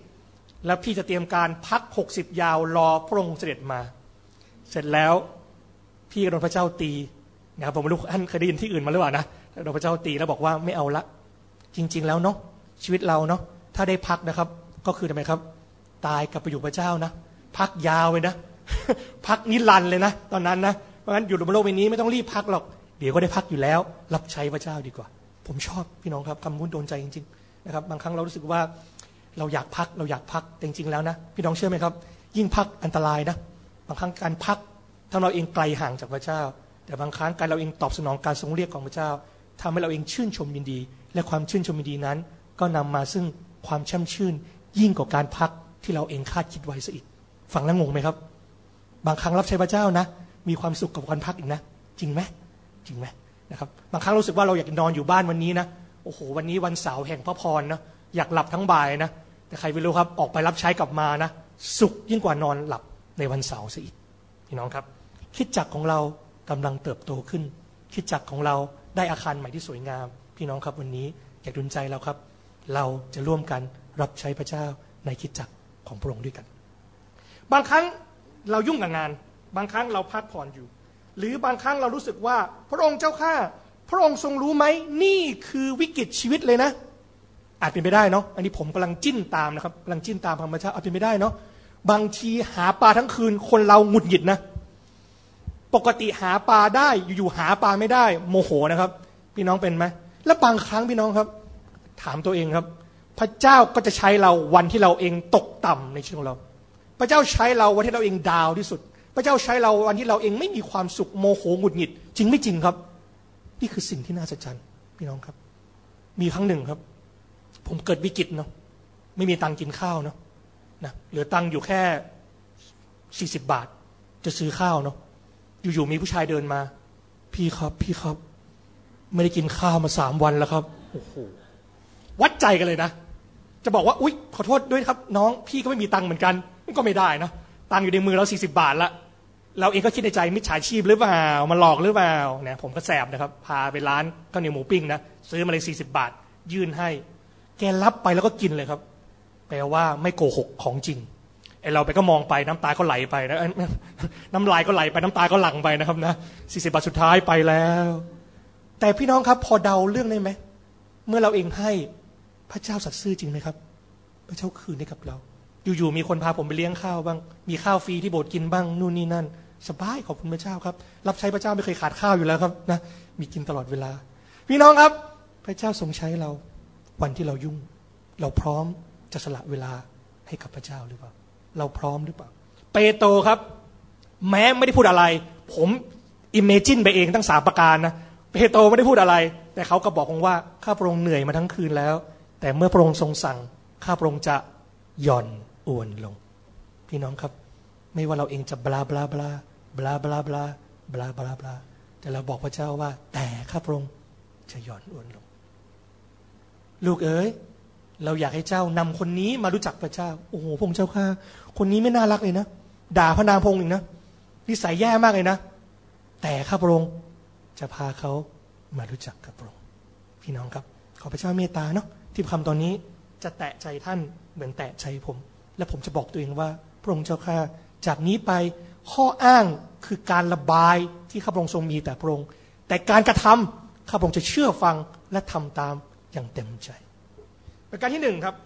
60แล้วพี่จะเตรียมการพัก60ยาวรอพระองค์เสด็จมาเสร็จแล้วพี่โดนพระเจ้าตีนะครับผมไม่รู้ท่านเคยได้ยินที่อื่นมาหรือเปล่านะโดนพระเจ้าตีแล้วบอกว่าไม่เอาละจริงๆแล้วเนาะชีวิตเราเนาะถ้าได้พักนะครับก็คือทำไมครับตายกับไปอยู่พระเจ้านะพักยาวเลยนะ พักนิรันดร์เลยนะตอนนั้นนะเพราะฉะนั้นอยู่บนโลกใบนี้ไม่ต้องรีบพักหรอกเดี๋ยวก็ได้พักอยู่แล้วรับใช้พระเจ้าดีกว่าผมชอบพี่น้องครับคำพูดโดนใจจริงๆนะครับบางครั้งเรารู้สึกว่าเราอยากพักแต่จริงๆแล้วนะพี่น้องเชื่อไหมครับยิ่งพักอันตรายนะบางครั้งการพักทำเราเองไกลห่างจากพระเจ้าแต่บางครั้งการเราเองตอบสนองการทรงเรียกของพระเจ้าทำให้เราเองชื่นชมยินดีและความชื่นชมยินดีนั้นก็นำมาซึ่งความแช่มชื่นยิ่งกว่าการพักที่เราเองคาดคิดไว้ซะอีกฟังแล้วงงไหมครับบางครั้งรับใช้พระเจ้านะมีความสุขกับการพักอีกนะจริงไหมนะครับบางครั้งรู้สึกว่าเราอยากนอนอยู่บ้านวันนี้นะโอ้โหวันนี้วันเสาร์แห่งพระพรนะอยากหลับทั้งบ่ายนะแต่ใครไม่รู้ครับออกไปรับใช้กลับมานะสุขยิ่งกว่านอนหลับในวันเสาร์ซะอีกพี่น้องครับคริสตจักรของเรากำลังเติบโตขึ้นคริสตจักรของเราได้อาคารใหม่ที่สวยงามพี่น้องครับวันนี้อยากดุลใจเราครับเราจะร่วมกันรับใช้พระเจ้าในคริสตจักรของพระองค์ด้วยกันบางครั้งเรายุ่งกับงานบางครั้งเราพักผ่อนอยู่หรือบางครั้งเรารู้สึกว่าพระองค์เจ้าข้าพระองค์ทรงรู้ไหมนี่คือวิกฤตชีวิตเลยนะอาจเป็นไปได้เนาะอันนี้ผมกำลังจิ้นตามนะครับกำลังจิ้นตามธรรมชาติอาจเป็นไปได้เนาะบางทีหาปลาทั้งคืนคนเราหงุดหงิดนะปกติหาปลาได้อยู่ๆหาปลาไม่ได้โมโหนะครับพี่น้องเป็นไหมและบางครั้งพี่น้องครับถามตัวเองครับพระเจ้าก็จะใช้เราวันที่เราเองตกต่ำในชีวิตของเราพระเจ้าใช้เราวันที่เราเองดาวที่สุดพระเจ้าใช้เราวันที่เราเองไม่มีความสุขโมโหหงุดหงิดจริงไม่จริงครับนี่คือสิ่งที่น่าสะใจพี่น้องครับมีครั้งหนึ่งครับผมเกิดวิกฤตเนาะไม่มีตังค์กินข้าวเนาะนะเหลือตังค์อยู่แค่40 บาทจะซื้อข้าวเนาะอยู่ๆมีผู้ชายเดินมาพี่ครับไม่ได้กินข้าวมา3 วันแล้วครับโอ้โหวัดใจกันเลยนะจะบอกว่าอุ๊ยขอโทษด้วยครับน้องพี่ก็ไม่มีตังค์เหมือนกันก็ไม่ได้นะตังค์อยู่ในมือเรา40 บาทละเราเองก็คิดในใจมิจฉาชีพหรือเปล่ามาหลอกหรือเปล่าเนี่ยผมก็แสบนะครับพาไปร้านข้าวเหนียวหมูปิ้งนะซื้อมาเลย40 บาทยื่นให้แกรับไปแล้วก็กินเลยครับแปลว่าไม่โกหกของจริงไอเราไปก็มองไปน้ำตาก็ไหลไปนะน้ำลายก็ไหลไปน้ำตาก็หลั่งไปนะครับนะ40 บาทสุดท้ายไปแล้วแต่พี่น้องครับพอเดาเรื่องได้ไหมเมื่อเราเองให้พระเจ้าสัตย์ซื่อจริงไหมครับพระเจ้าคืนให้กับเราอยู่ๆมีคนพาผมไปเลี้ยงข้าวบ้างมีข้าวฟรีที่โบสถ์กินบ้างนู่นนี่นั่นสบายขอบคุณพระเจ้าครับรับใช้พระเจ้าไม่เคยขาดข้าวอยู่แล้วครับนะมีกินตลอดเวลาพี่น้องครับพระเจ้าทรงใช้เราวันที่เรายุ่งเราพร้อมจะสละเวลาให้กับพระเจ้าหรือเปล่าเราพร้อมหรือเปล่าเปโตรครับแม้ไม่ได้พูดอะไรผมอิมเมจินไปเองตั้ง3ประการนะเปโตรไม่ได้พูดอะไรแต่เขาก็บอกผมว่าข้าพระองค์เหนื่อยมาทั้งคืนแล้วแต่เมื่อพระองค์ทรงสั่งข้าพระองค์จะหย่อนอวนลงพี่น้องครับไม่ว่าเราเองจะบลาบลาบลาบลาบลาบลาบลาบลาบลาแต่เราบอกพระเจ้าว่าแต่ข้าพระองค์จะหย่อนอวนลงลูกเอ๋ยเราอยากให้เจ้านำคนนี้มารู้จักพระเจ้าโอ้โหพระองค์เจ้าข้าคนนี้ไม่น่ารักเลยนะด่าพระนามพระองค์อีกนะนิสัยแย่มากเลยนะแต่ข้าพระองค์จะพาเขามารู้จักกับพระองค์พี่น้องครับขอพระเจ้าเมตตาเนาะที่คำตอนนี้จะแตะใจท่านเหมือนแตะใจผมและผมจะบอกตัวเองว่าพระองค์เจ้าข้าจากนี้ไปข้ออ้างคือการระบายที่ข้าพระองค์ทรงมีแต่พระองค์แต่การกระทำข้าพระองค์จะเชื่อฟังและทำตามอย่างเต็มใจประการที่1ครับ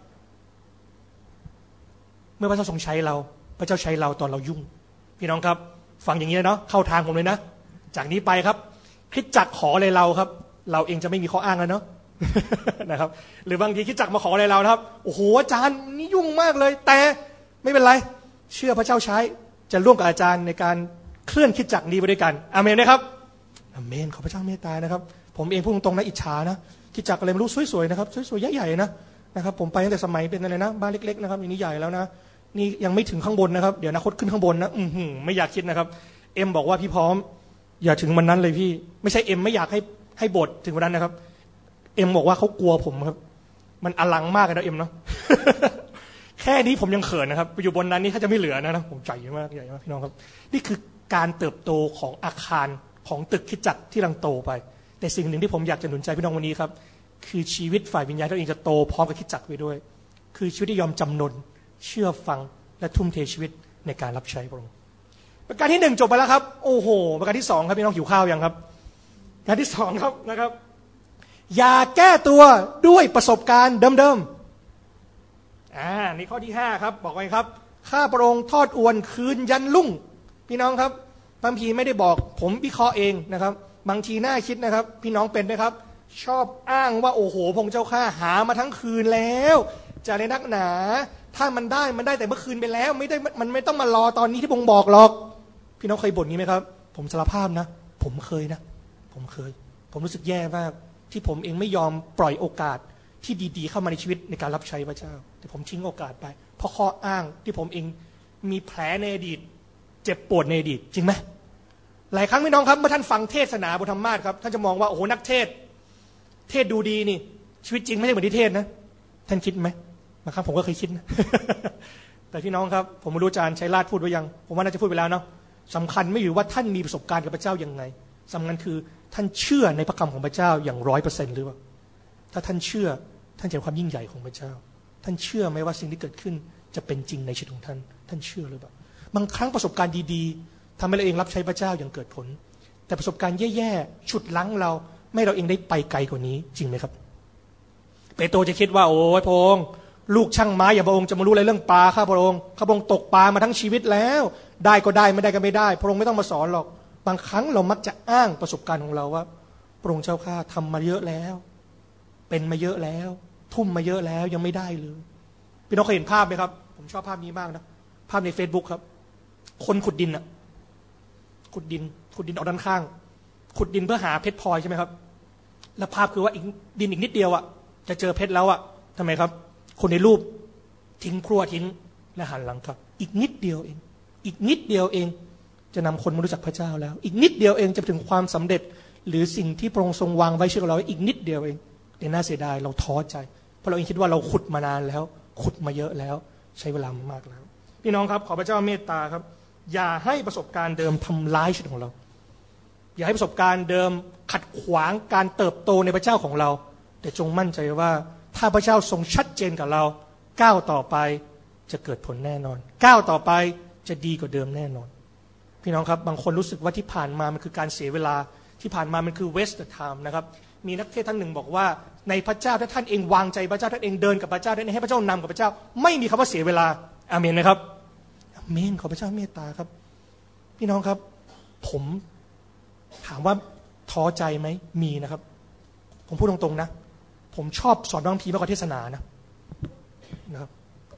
เมื่อพระเจ้าทรงใช้เราพระเจ้าใช้เราตอนเรายุ่งพี่น้องครับฟังอย่างนี้เนาะเข้าทางผมเลยนะจากนี้ไปครับคริสตจักรขออะไรเราครับเราเองจะไม่มีข้ออ้างแล้วเนาะ นะครับหรือบางทีคริสตจักรมาขออะไรเรานะครับโอ้โหอาจารย์นี่ยุ่งมากเลยแต่ไม่เป็นไรเชื่อพระเจ้าใช้จะร่วมกับอาจารย์ในการเคลื่อนคริสตจักรนี้ไปด้วยกันอาเมนนะครับอาเมนขอพระเจ้าเมตตานะครับผมเองพูดตรงๆนะอิจฉานะคริสตจักรอะไรไม่รู้สวยๆนะครับสวยๆใหญ่ๆนะครับผมไปตั้งแต่สมัยเป็นอะไรนะบ้านเล็กๆนะครับอันนี้ใหญ่แล้วนะนี่ยังไม่ถึงข้างบนนะครับเดี๋ยวอนาคตขึ้นข้างบนนะไม่อยากคิดนะครับเอ็มบอกว่าพี่พร้อมอย่าถึงวันนั้นเลยพี่ไม่ใช่เอ็มไม่อยากให้โบสถ์ถึงวันนั้นนะครับเอ็มบอกว่าเขากลัวผมครับมันอลังมากเลยนะเอ็มเนาะ แค่นี้ผมยังเขินนะครับไปอยู่บนนั้นนี่ถ้าจะไม่เหลือนะผมใจมากใหญ่มากพี่น้องครับนี่คือการเติบโตของอาคารของตึกคริสตจักรที่กำลังโตไปแต่สิ่งหนึ่งที่ผมอยากจะหนุนใจพี่น้องวันนี้ครับคือชีวิตฝ่ายวิญญาณตัวเองจะโตพร้อมกับคริสตจักรไปด้วยคือชีวิตที่ยอมจำนนเชื่อฟังและทุ่มเทชีวิตในการรับใช้พระองค์ประการที่1จบไปแล้วครับโอ้โหประการที่2ครับพี่น้องหิวข้าวยังครับประการที่2ครับนะครับอย่าแก้ตัวด้วยประสบการณ์เดิมๆนี่ข้อที่5ครับบอกไว้ครับข้าพระองค์ทอดอวนคืนยันรุ่งพี่น้องครับบางทีไม่ได้บอกผมวิเคราะห์เองนะครับบางทีน่าคิดนะครับพี่น้องเป็นนะครับชอบอ้างว่าโอ้โหพระเจ้าข้าหามาทั้งคืนแล้วจะในนักหนาถ้ามันได้แต่เมื่อคืนไปแล้วไม่ได้มันไม่ต้องมารอตอนนี้ที่พระองค์บอกหรอกพี่น้องเคยบ่นนี้ไหมครับผมสารภาพนะผมเคยผมรู้สึกแย่มากที่ผมเองไม่ยอมปล่อยโอกาสที่ดีๆเข้ามาในชีวิตในการรับใช้พระเจ้าแต่ผมทิ้งโอกาสไปเพราะข้ออ้างที่ผมเองมีแผลในอดีตเจ็บปวดในอดีตจริงไหมหลายครั้งพี่น้องครับเมื่อท่านฟังเทศนาบนธรรมาสครับท่านจะมองว่าโอ้โหนักเทศดูดีนี่ชีวิตจริงไม่ใช่เหมือนที่เทศนะท่านคิดไหมบางครั้งผมก็เคยคิดนะ แต่พี่น้องครับผมไม่รู้อาจารย์ชัยราชพูดไว้ยังผมว่าน่าจะพูดไปแล้วเนาะสำคัญไม่อยู่ว่าท่านมีประสบการณ์กับพระเจ้ายังไงสำคัญคือท่านเชื่อในพระคำของพระเจ้าอย่าง100%หรือเปล่าถ้าท่านเชื่อท่านจะเห็นความยิ่งใหญ่ของพระเจ้าท่านเชื่อไหมว่าสิ่งที่เกิดขึ้นจะเป็นจริงในชีวิตของท่านเชื่อหรือเปล่าบางครั้งประสบการณ์ดีๆทำให้เราเองรับใช้พระเจ้าอย่างเกิดผลแต่ประสบการณ์แย่ๆฉุดรั้งเราไม่เราเองได้ไปไกลกว่านี้จริงไหมครับเปโตรจะคิดว่าโอ้ยพระองค์ลูกช่างไม้อย่าพระองค์จะมารู้อะไรเรื่องปลาข้าพระองค์ตกปลามาทั้งชีวิตแล้วได้ก็ได้ไม่ได้ก็ไม่ได้พระองค์ไม่ต้องมาสอนหรอกบางครั้งเรามักจะอ้างประสบการณ์ของเราว่าพระองค์เจ้าข้าทำมาเยอะแล้วเป็นมาเยอะแล้วทุ่มมาเยอะแล้วยังไม่ได้เลยพี่น้องเคยเห็นภาพไหมครับผมชอบภาพนี้มากนะภาพใน Facebook ครับคนขุดดินขุดดินออกด้านข้างขุดดินเพื่อหาเพชรพลอยใช่ไหมครับแล้วภาพคือว่าอีกดินอีกนิดเดียวจะเจอเพชรแล้วทำไมครับคนในรูปทิ้งครัวทิ้งและหันหลังครับอีกนิดเดียวเองจะนำคนมารู้จักพระเจ้าแล้วอีกนิดเดียวเองจะถึงความสำเร็จหรือสิ่งที่พระองค์ทรงวางไว้เชื่อเราอีกนิดเดียวเองแต่น่าเสียดายเราท้อใจเพราะเราเองคิดว่าเราขุดมานานแล้วขุดมาเยอะแล้วใช้เวลามากแล้วพี่น้องครับขอพระเจ้าเมตตาครับอย่าให้ประสบการณ์เดิมทำร้ายชีวิตของเราอย่าให้ประสบการณ์เดิมขัดขวางการเติบโตในพระเจ้าของเราแต่จงมั่นใจว่าถ้าพระเจ้าทรงชัดเจนกับเราก้าวต่อไปจะเกิดผลแน่นอนก้าวต่อไปจะดีกว่าเดิมแน่นอนพี่น้องครับบางคนรู้สึกว่าที่ผ่านมามันคือการเสียเวลาที่ผ่านมามันคือ waste time นะครับมีนักเทศท่านหนึ่งบอกว่าในพระเจ้าถ้าท่านเองวางใจพระเจ้าท่านเองเดินกับพระเจ้าท่านเองให้พระเจ้านำกับพระเจ้าไม่มีคำว่าเสียเวลาอาเมนนะครับอาเมนขอพระเจ้าเมตตาครับพี่น้องครับผมถามว่าท้อใจไหมมีนะครับผมพูดตรงๆนะผมชอบสอนบางทีมากกว่าเทศนานะครับ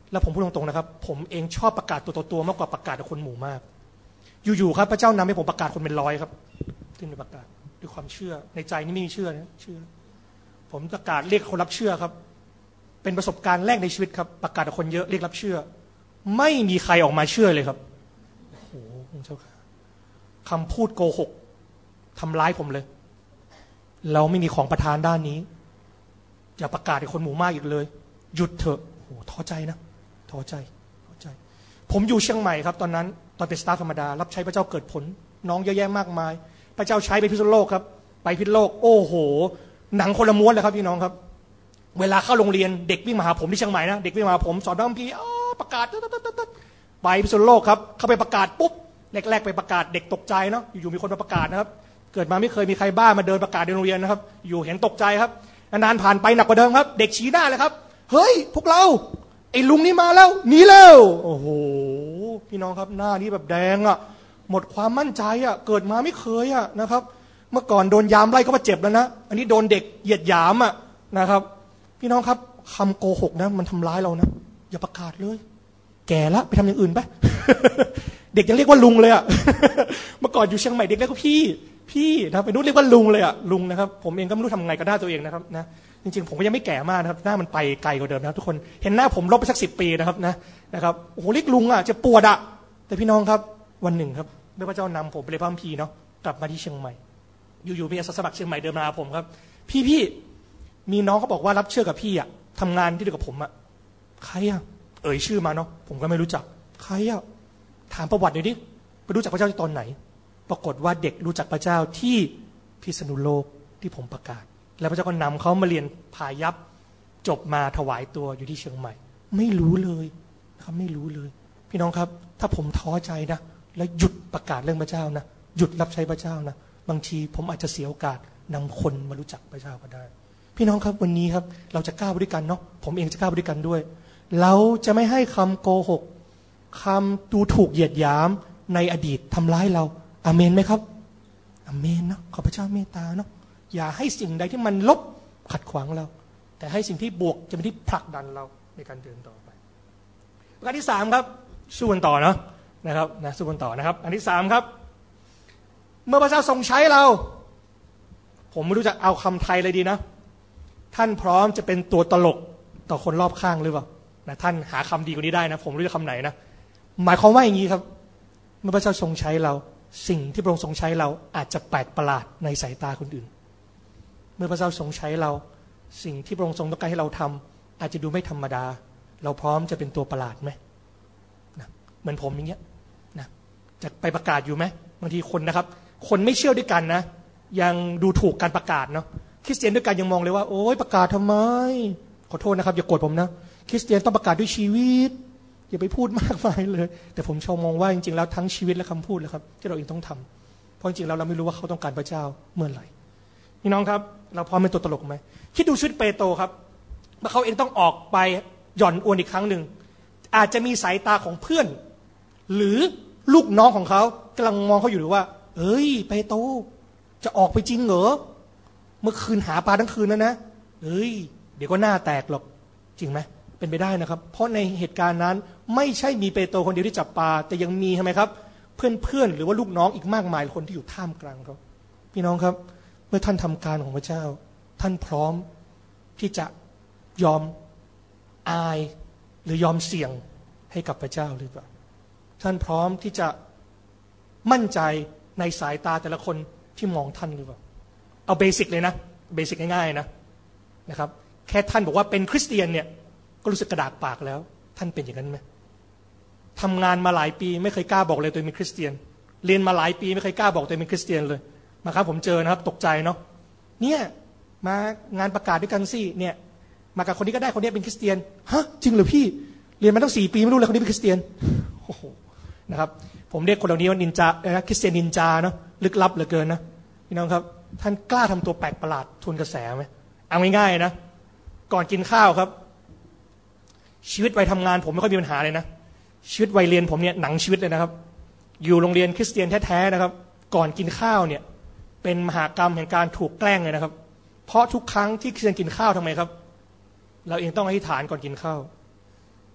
แล้วผมพูดตรงๆนะครับผมเองชอบประกาศตัวมากกว่าประกาศกับคนหมู่มากอยู่ๆครับพระเจ้านำให้ผมประกาศคนเป็นร้อยครับขึ้นไปประกาศด้วยความเชื่อในใจนี่ไม่มีเชื่อนะเชื่อผมประกาศเรียกคนรับเชื่อครับเป็นประสบการณ์แรกในชีวิตครับประกาศกับคนเยอะเรียกรับเชื่อไม่มีใครออกมาเชื่อเลยครับโอ้โหคุณเจ้าค่ะคำพูดโกหกทำร้ายผมเลยเราไม่มีของประทานด้านนี้อย่าประกาศให้คนหมู่มากอีกเลยหยุดเถอะโอ้โหท้อใจนะท้อใจผมอยู่เชียงใหม่ครับตอนนั้นตอนเป็นสตาฟธรรมดารับใช้พระเจ้าเกิดผลน้องเยอะแยะมากมายพระเจ้าใช้ไปพิษณุโลกครับไปพิษณุโลกโอ้โหหนังคนละม้วนเลยครับพี่น้องครับเวลาเข้าโรงเรียนเด็กวิ่งมาหาผมที่เชียงใหม่นะเด็กวิ่งมาหาผมสอนน้องพี่ประกาศไปพิษณุโลกครับเข้าไปประกาศปุ๊บแรกๆไปประกาศเด็กตกใจเนาะอยู่มีคนมาประกาศนะครับเกิดมาไม่เคยมีใครบ้ามาเดินประกาศในโรงเรียนนะครับอยู่เห็นตกใจครับนานผ่านไปหนักกว่าเดิมครับเด็กชี้หน้าเลยครับเฮ้ยพวกเราไอ้ลุงนี่มาแล้วหนีแล้วโอ้โหพี่น้องครับหน้านี้แบบแดงอ่ะหมดความมั่นใจอ่ะเกิดมาไม่เคยอ่ะนะครับเมื่อก่อนโดนยามไล่ก็มาเจ็บแล้วนะอันนี้โดนเด็กเหยียดหยามอ่ะนะครับพี่น้องครับคำโกหกนะมันทำร้ายเรานะอย่าประกาศเลยแก่ละไปทำอย่างอื่นไป เด็กยังเรียกว่าลุงเลยอ่ะ เมื่อก่อนอยู่เชียงใหม่เด็กเรียกว่าพี่นะไปนู้นเรียกว่าลุงเลยอ่ะลุงนะครับผมเองก็ไม่รู้ทำไงกับหน้าตัวเองนะครับนะจริงๆผมก็ยังไม่แก่มากนะครับหน้ามันไปไกลกว่าเดิมนะครับทุกคนเห็นหน้าผมลบไปสัก10 ปีนะครับโอ้โหเรียกลุงอ่ะจะปวดอ่ะแต่พี่น้องครับวันหนึ่งครับพระเจ้านำผมไปเลยพระคัมภีร์เนาะกลับมาที่เชียงใหม่อยู่ๆมีอาสาสมัครเชียงใหม่เดินมาหาผมครับพี่มีน้องเขาบอกว่ารับเชื่อกับพี่อ่ะทำงานที่เดียวกับผมอ่ะใครอ่ะเอ่ยชื่อมาเนาะผมก็ไม่รู้จักใครอ่ะถามประวัติหน่อยดิไปรู้จักพระเจ้าที่ตอนไหนปรากฏว่าเด็กรู้จักพระเจ้าที่พิษณุโลกที่ผมประกาศแล้วพระเจ้าก็นำเขามาเรียนพายัพจบมาถวายตัวอยู่ที่เชียงใหม่ไม่รู้เลยนะครับไม่รู้เลยพี่น้องครับถ้าผมท้อใจนะแล้วหยุดประกาศเรื่องพระเจ้านะหยุดรับใช้พระเจ้านะบางทีผมอาจจะเสียโอกาสนำคนมารู้จักพระเจ้าก็ได้พี่น้องครับวันนี้ครับเราจะก้าวไปด้วยกันเนาะผมเองจะก้าวไปด้วยกันด้วยเราจะไม่ให้คำโกหกคำดูถูกเหยียดหยามในอดีตทำร้ายเราอาเมนไหมครับอาเมนเนาะขอพระเจ้าเมตตาเนาะอย่าให้สิ่งใดที่มันลบขัดขวางเราแต่ให้สิ่งที่บวกจะเป็นที่ผลักดันเราในการเดินต่อไปประการที่3ครับสู้กันต่อนะครับนะสู้กันต่อนะครับอันที่3ครับเมื่อพระเจ้าทรงใช้เราผมไม่รู้จะเอาคำไทยเลยดีนะท่านพร้อมจะเป็นตัวตลกต่อคนรอบข้างหรือเปล่านะท่านหาคำดีกว่านี้ได้นะผมไม่รู้จะคำไหนนะหมายความว่าอย่างนี้ครับเมื่อพระเจ้าทรงใช้เราสิ่งที่พระองค์ทรงใช้เราอาจจะแปลกประหลาดในสายตาคนอื่นเมื่อพระเจ้าทรงใช้เราสิ่งที่พระองค์ทรงต้องการให้เราทำอาจจะดูไม่ธรรมดาเราพร้อมจะเป็นตัวประหลาดไหมนะเหมือนผมอย่างเงี้ยนะจะไปประกาศอยู่ไหมบางทีคนนะครับคนไม่เชื่อด้วยกันนะยังดูถูกการประกาศเนาะคริสเตียนด้วยกันยังมองเลยว่าโอ๊ยประกาศทำไมขอโทษนะครับอย่าโกรธผมนะคริสเตียนต้องประกาศด้วยชีวิตอย่าไปพูดมากมายเลยแต่ผมชอบมองว่าจริงๆแล้วทั้งชีวิตและคำพูดเลยครับที่เราเองต้องทำเพราะจริงๆแล้วเราไม่รู้ว่าเขาต้องการพระเจ้าเมื่อไหร่พี่น้องครับเราพร้อมเป็นตัวตลกไหมคิดดูชีวิตเปโตรครับเมื่อเขาเองต้องออกไปหย่อนอวนอีกครั้งหนึ่งอาจจะมีสายตาของเพื่อนหรือลูกน้องของเขากำลังมองเขาอยู่หรือว่าเอ้ยเปโตรจะออกไปจริงเหรอเมื่อคืนหาปลาทั้งคืนนะเอ้ยเดี๋ยวก็หน้าแตกหรอกจริงไหมเป็นไปได้นะครับเพราะในเหตุการณ์นั้นไม่ใช่มีเปโตรคนเดียวที่จับปลาแต่ยังมีทำไมครับเพื่อนหรือว่าลูกน้องอีกมากมายคนที่อยู่ท่ามกลางเขาพี่น้องครับเมื่อท่านทำการของพระเจ้าท่านพร้อมที่จะยอมอายหรือยอมเสี่ยงให้กับพระเจ้าหรือเปล่าท่านพร้อมที่จะมั่นใจในสายตาแต่ละคนที่มองท่านหรือเปล่าเอาเบสิกเลยนะเบสิกง่ายๆนะครับแค่ท่านบอกว่าเป็นคริสเตียนเนี่ยก็รู้สึกกระดากปากแล้วท่านเป็นอย่างนั้นไหมทำงานมาหลายปีไม่เคยกล้าบอกเลยตัวเองเป็นคริสเตียนเรียนมาหลายปีไม่เคยกล้าบอกตัวเองเป็นคริสเตียนเลยมาครับผมเจอนะครับตกใจเนาะเนี่ยมางานประกาศด้วยกันสิเนี่ยมากับคนนี้ก็ได้คนนี้เป็นคริสเตียนฮะจริงเหรอพี่เรียนมาตั้ง4 ปีไม่รู้เลยคนนี้เป็นคริสเตียนโอ้โหนะครับผมเรียกคนเหล่านี้ว่านินจาคริสเตียนนินจาเนาะลึกลับเหลือเกินนะพี่น้องครับท่านกล้าทำตัวแปลกประหลาดทวนกระแสไหมเอาง่ายๆนะก่อนกินข้าวครับชีวิตวัยทำงานผมไม่ค่อยมีปัญหาเลยนะชีวิตวัยเรียนผมเนี่ยหนังชีวิตเลยนะครับอยู่โรงเรียนคริสเตียนแท้ๆนะครับก่อนกินข้าวเนี่ยเป็นมหากรรมแห่งการถูกแกล้งเลยนะครับเพราะทุกครั้งที่คริสเตียนกินข้าวทำไมครับเราเองต้องอธิษฐานก่อนกินข้าว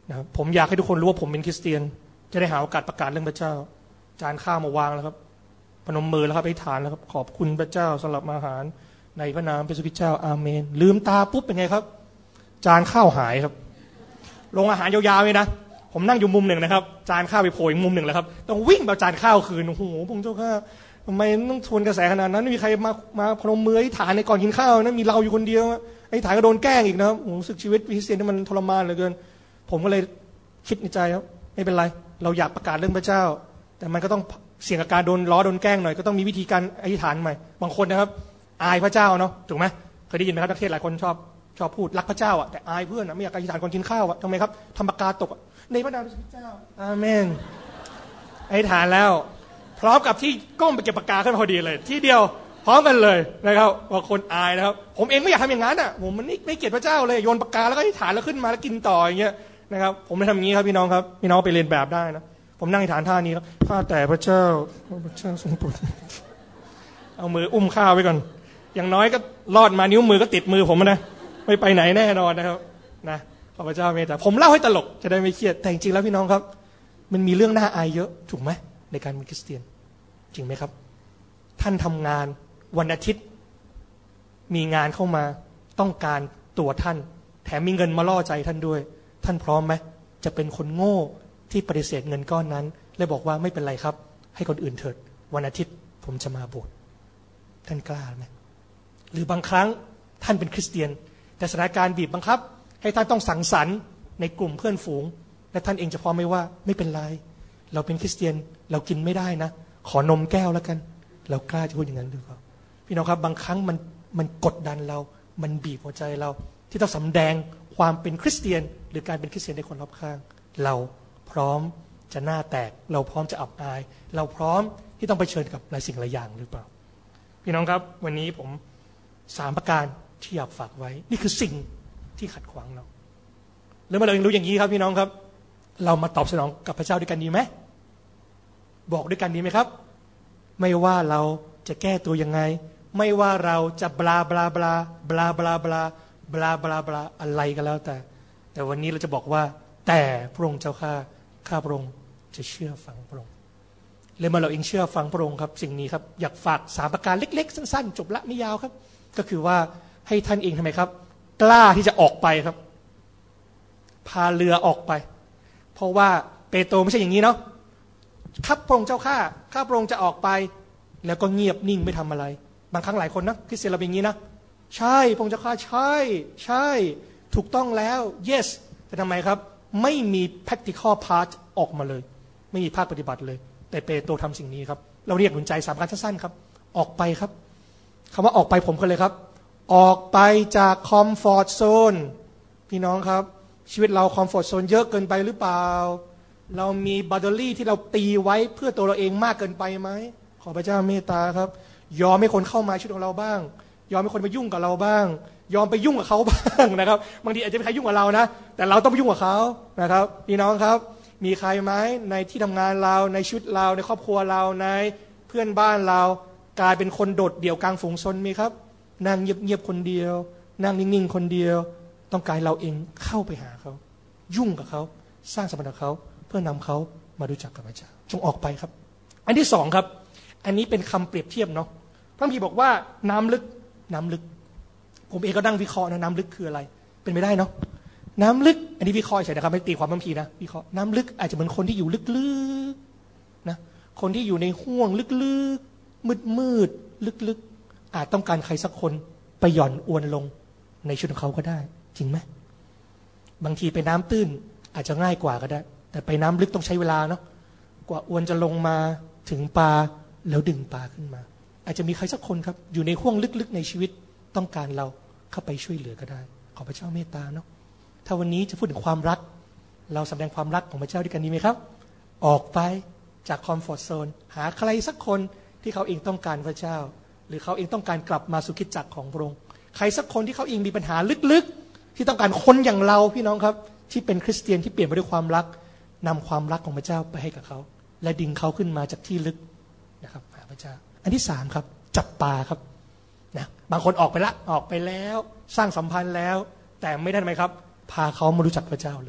นะครับผมอยากให้ทุกคนรู้ว่าผมเป็นคริสเตียนจะได้หาโอกาสประกาศเรื่องพระเจ้าจานข้าวมาวางแล้วครับพนมมือแล้วครับอธิษฐานแล้วครับขอบคุณพระเจ้าสำหรับอาหารในพระนามพระสุคิเจ้าอาเมนลืมตาปุ๊บเป็นไงครับจานข้าวหายครับลงอาหารยาวๆเลยนะผมนั่งอยู่มุมหนึ่งนะครับจานข้าวไปโผล่อีกมุมหนึ่งแล้วครับต้องวิ่งไปจานข้าวคืนโอ้โหพระเจ้าข้าทำไมต้องทวนกระแสขนาดนั้นไม่มีใครมาพนมมืออธิษฐานในก่อนกินข้าวนะมีเราอยู่คนเดียวอธิษฐานก็โดนแกล้งอีกนะครับโอ้รู้สึกชีวิตคริสเตียนที่มันทรมานเหลือเกินผมก็เลยคิดในใจครับไม่เป็นไรเราอยากประกาศเรื่องพระเจ้าแต่มันก็ต้องเสี่ยงกับการโดนล้อโดนแกล้งหน่อยก็ต้องมีวิธีการอธิษฐานใหม่บางคนนะครับอายพระเจ้าเนาะถูกไหมเคยได้ยินไหมครับนักเทศหลายคนชอบพูดรักพระเจ้าอ่ะแต่อายเพื่อนไม่อยากอธิษฐานก่อนกินข้าวอ่ะทำไมครับทำปากกาตกในพระนามพระเจ้าอาเมนอธิษฐานแล้วพร้อมกับที่ก้มไปเก็บปากกาขึ้นพอดีเลยที่เดียวพร้อมกันเลยนะครับว่าคนอายนะครับผมเองไม่อยากทำอย่างนั้นอ่ะผมมันไม่เกลียดพระเจ้าเลยโยนปากกาแล้วก็อธิษฐานแล้วขึ้นมาแล้วกินต่ออย่างเงี้ยนะครับผมไม่ทำอย่างนี้ครับพี่น้องครับพี่น้องไปเรียนแบบได้นะผมนั่งอธิษฐานท่านี้ครับข้าแต่พระเจ้าทรงโปรดเอามืออุ้มข้าวไว้ก่อนอย่างน้อยก็รอดมานิ้วมือก็ติดมือผมนะไม่ไปไหนแน่นอนนะครับนะขอพระเจ้าเมตตาผมเล่าให้ตลกจะได้ไม่เครียดแต่จริงๆแล้วพี่น้องครับมันมีเรื่องน่าอายเยอะถูกไหมในการเป็นคริสเตียนจริงไหมครับท่านทำงานวันอาทิตย์มีงานเข้ามาต้องการตัวท่านแถมมีเงินมาล่อใจท่านด้วยท่านพร้อมไหมจะเป็นคนโง่ที่ปฏิเสธเงินก้อนนั้นและบอกว่าไม่เป็นไรครับให้คนอื่นเถิดวันอาทิตย์ผมจะมาโบสถ์ท่านกล้าไหมหรือบางครั้งท่านเป็นคริสเตียนแต่สถานการณ์บีบบังคับให้ท่านต้องสังสรรค์ในกลุ่มเพื่อนฝูงและท่านเองจะพร้อมไหมว่าไม่เป็นไรเราเป็นคริสเตียนเรากินไม่ได้นะขอนมแก้วแล้วกันเรากล้าจะพูดอย่างนั้นหรือเปล่าพี่น้องครับบางครั้งมันกดดันเรามันบีบหัวใจเราที่ต้องสำแดงความเป็นคริสเตียนหรือการเป็นคริสเตียนในคนรอบข้างเราพร้อมจะหน้าแตกเราพร้อมจะอับอายเราพร้อมที่ต้องเผชิญกับหลายสิ่งหลายอย่างหรือเปล่าพี่น้องครับวันนี้ผม3ประการที่อยากฝากไว้นี่คือสิ่งที่ขัดขวางเราแล้วเมื่อเรารู้อย่างนี้ครับพี่น้องครับเรามาตอบสนองกับพระเจ้าด้วยกันดีไหมบอกด้วยกันดีไหมครับไม่ว่าเราจะแก้ตัวยังไงไม่ว่าเราจะบลาบลาบลาบลาบลาบลาบลาบลาบลาอะไรก็แล้วแต่วันนี้เราจะบอกว่าแต่พระองค์เจ้าข้าพระองค์จะเชื่อฟังพระองค์เลยเมื่อเราเองเชื่อฟังพระองค์ครับสิ่งนี้ครับอยากฝาก3ประการเล็กๆสั้นๆจบละไม่ยาวครับก็คือว่าให้ท่านเองทำไมครับกล้าที่จะออกไปครับพาเรือออกไปเพราะว่าเปโตรไม่ใช่อย่างนี้เนาะครับพระองค์เจ้าข้าพระองค์จะออกไปแล้วก็เงียบนิ่งไม่ทำอะไรบางครั้งหลายคนนะคริสเตียนเราเป็นอย่างนี้นะใช่พระองค์เจ้าข้าใช่ถูกต้องแล้ว yes แต่ทำไมครับไม่มี practical part ออกมาเลยไม่มีภาคปฏิบัติเลยแต่เปโตรทำสิ่งนี้ครับเราเรียกหนุนใจ3ประการสั้นๆครับออกไปครับคำว่าออกไปผมก็เลยครับออกไปจากคอมฟอร์ตโซนพี่น้องครับชีวิตเราคอมฟอร์ตโซนเยอะเกินไปหรือเปล่าเรามีบาร์เดอรี่ที่เราตีไว้เพื่อตัวเราเองมากเกินไปไหมขอพระเจ้าเมตตาครับยอมให้คนเข้ามาชีวิตของเราบ้างยอมให้คนไปยุ่งกับเราบ้างยอมไปยุ่งกับเขาบ้างนะครับบางทีอาจจะไม่ใครยุ่งกับเรานะแต่เราต้องไปยุ่งกับเขานะครับพี่น้องครับมีใครไหมในที่ทำงานเราในชีวิตเราในครอบครัวเราในเพื่อนบ้านเรากลายเป็นคนโดดเดี่ยวกลางฝูงชนมีครับนั่งเงียบๆคนเดียวนั่งนิ่งๆคนเดียวต้องการเราเองเข้าไปหาเขายุ่งกับเขาสร้างสัมพันธ์กับเขาเพื่อนำเขามารู้จักกับพระเจ้าจงออกไปครับอันที่2ครับอันนี้เป็นคำเปรียบเทียบเนาะพระคัมภีร์บอกว่าน้ำลึกผมเองก็นั่งวิเคราะห์นะน้ำลึกคืออะไรเป็นไม่ได้เนาะน้ำลึกอันนี้วิเคราะห์เฉยนะครับไม่ตีความพระคัมภีร์นะวิเคราะห์น้ำลึกอาจจะเหมือนคนที่อยู่ลึกๆนะคนที่อยู่ในห้วงลึกๆมืดลึกๆอาจต้องการใครสักคนไปหย่อนอวนลงในชุดของเขาก็ได้จริงไหมบางทีไปน้ำตื้นอาจจะง่ายกว่าก็ได้แต่ไปน้ำลึกต้องใช้เวลาเนาะกว่าอวนจะลงมาถึงปลาแล้วดึงปลาขึ้นมาอาจจะมีใครสักคนครับอยู่ในห้วงลึกๆในชีวิตต้องการเราเข้าไปช่วยเหลือก็ได้ขอพระเจ้าเมตตาเนาะถ้าวันนี้จะพูดถึงความรักเราแสดงความรักของพระเจ้าด้วยกันดีไหมครับออกไปจากคอมฟอร์ตโซนหาใครสักคนที่เขาเองต้องการพระเจ้าหรือเขาเองต้องการกลับมาสู่คริสตจักรของพระองค์ใครสักคนที่เขาเองมีปัญหาลึกๆที่ต้องการคนอย่างเราพี่น้องครับที่เป็นคริสเตียนที่เปลี่ยนไปด้วยความรักนำความรักของพระเจ้าไปให้กับเขาและดึงเขาขึ้นมาจากที่ลึกนะครับหาพระเจ้าอันที่3ครับจับปลาครับนะบางคนออกไปแล้วสร้างสัมพันธ์แล้วแต่ไม่ได้ทำไมครับพาเขามารู้จักพระเจ้าเลย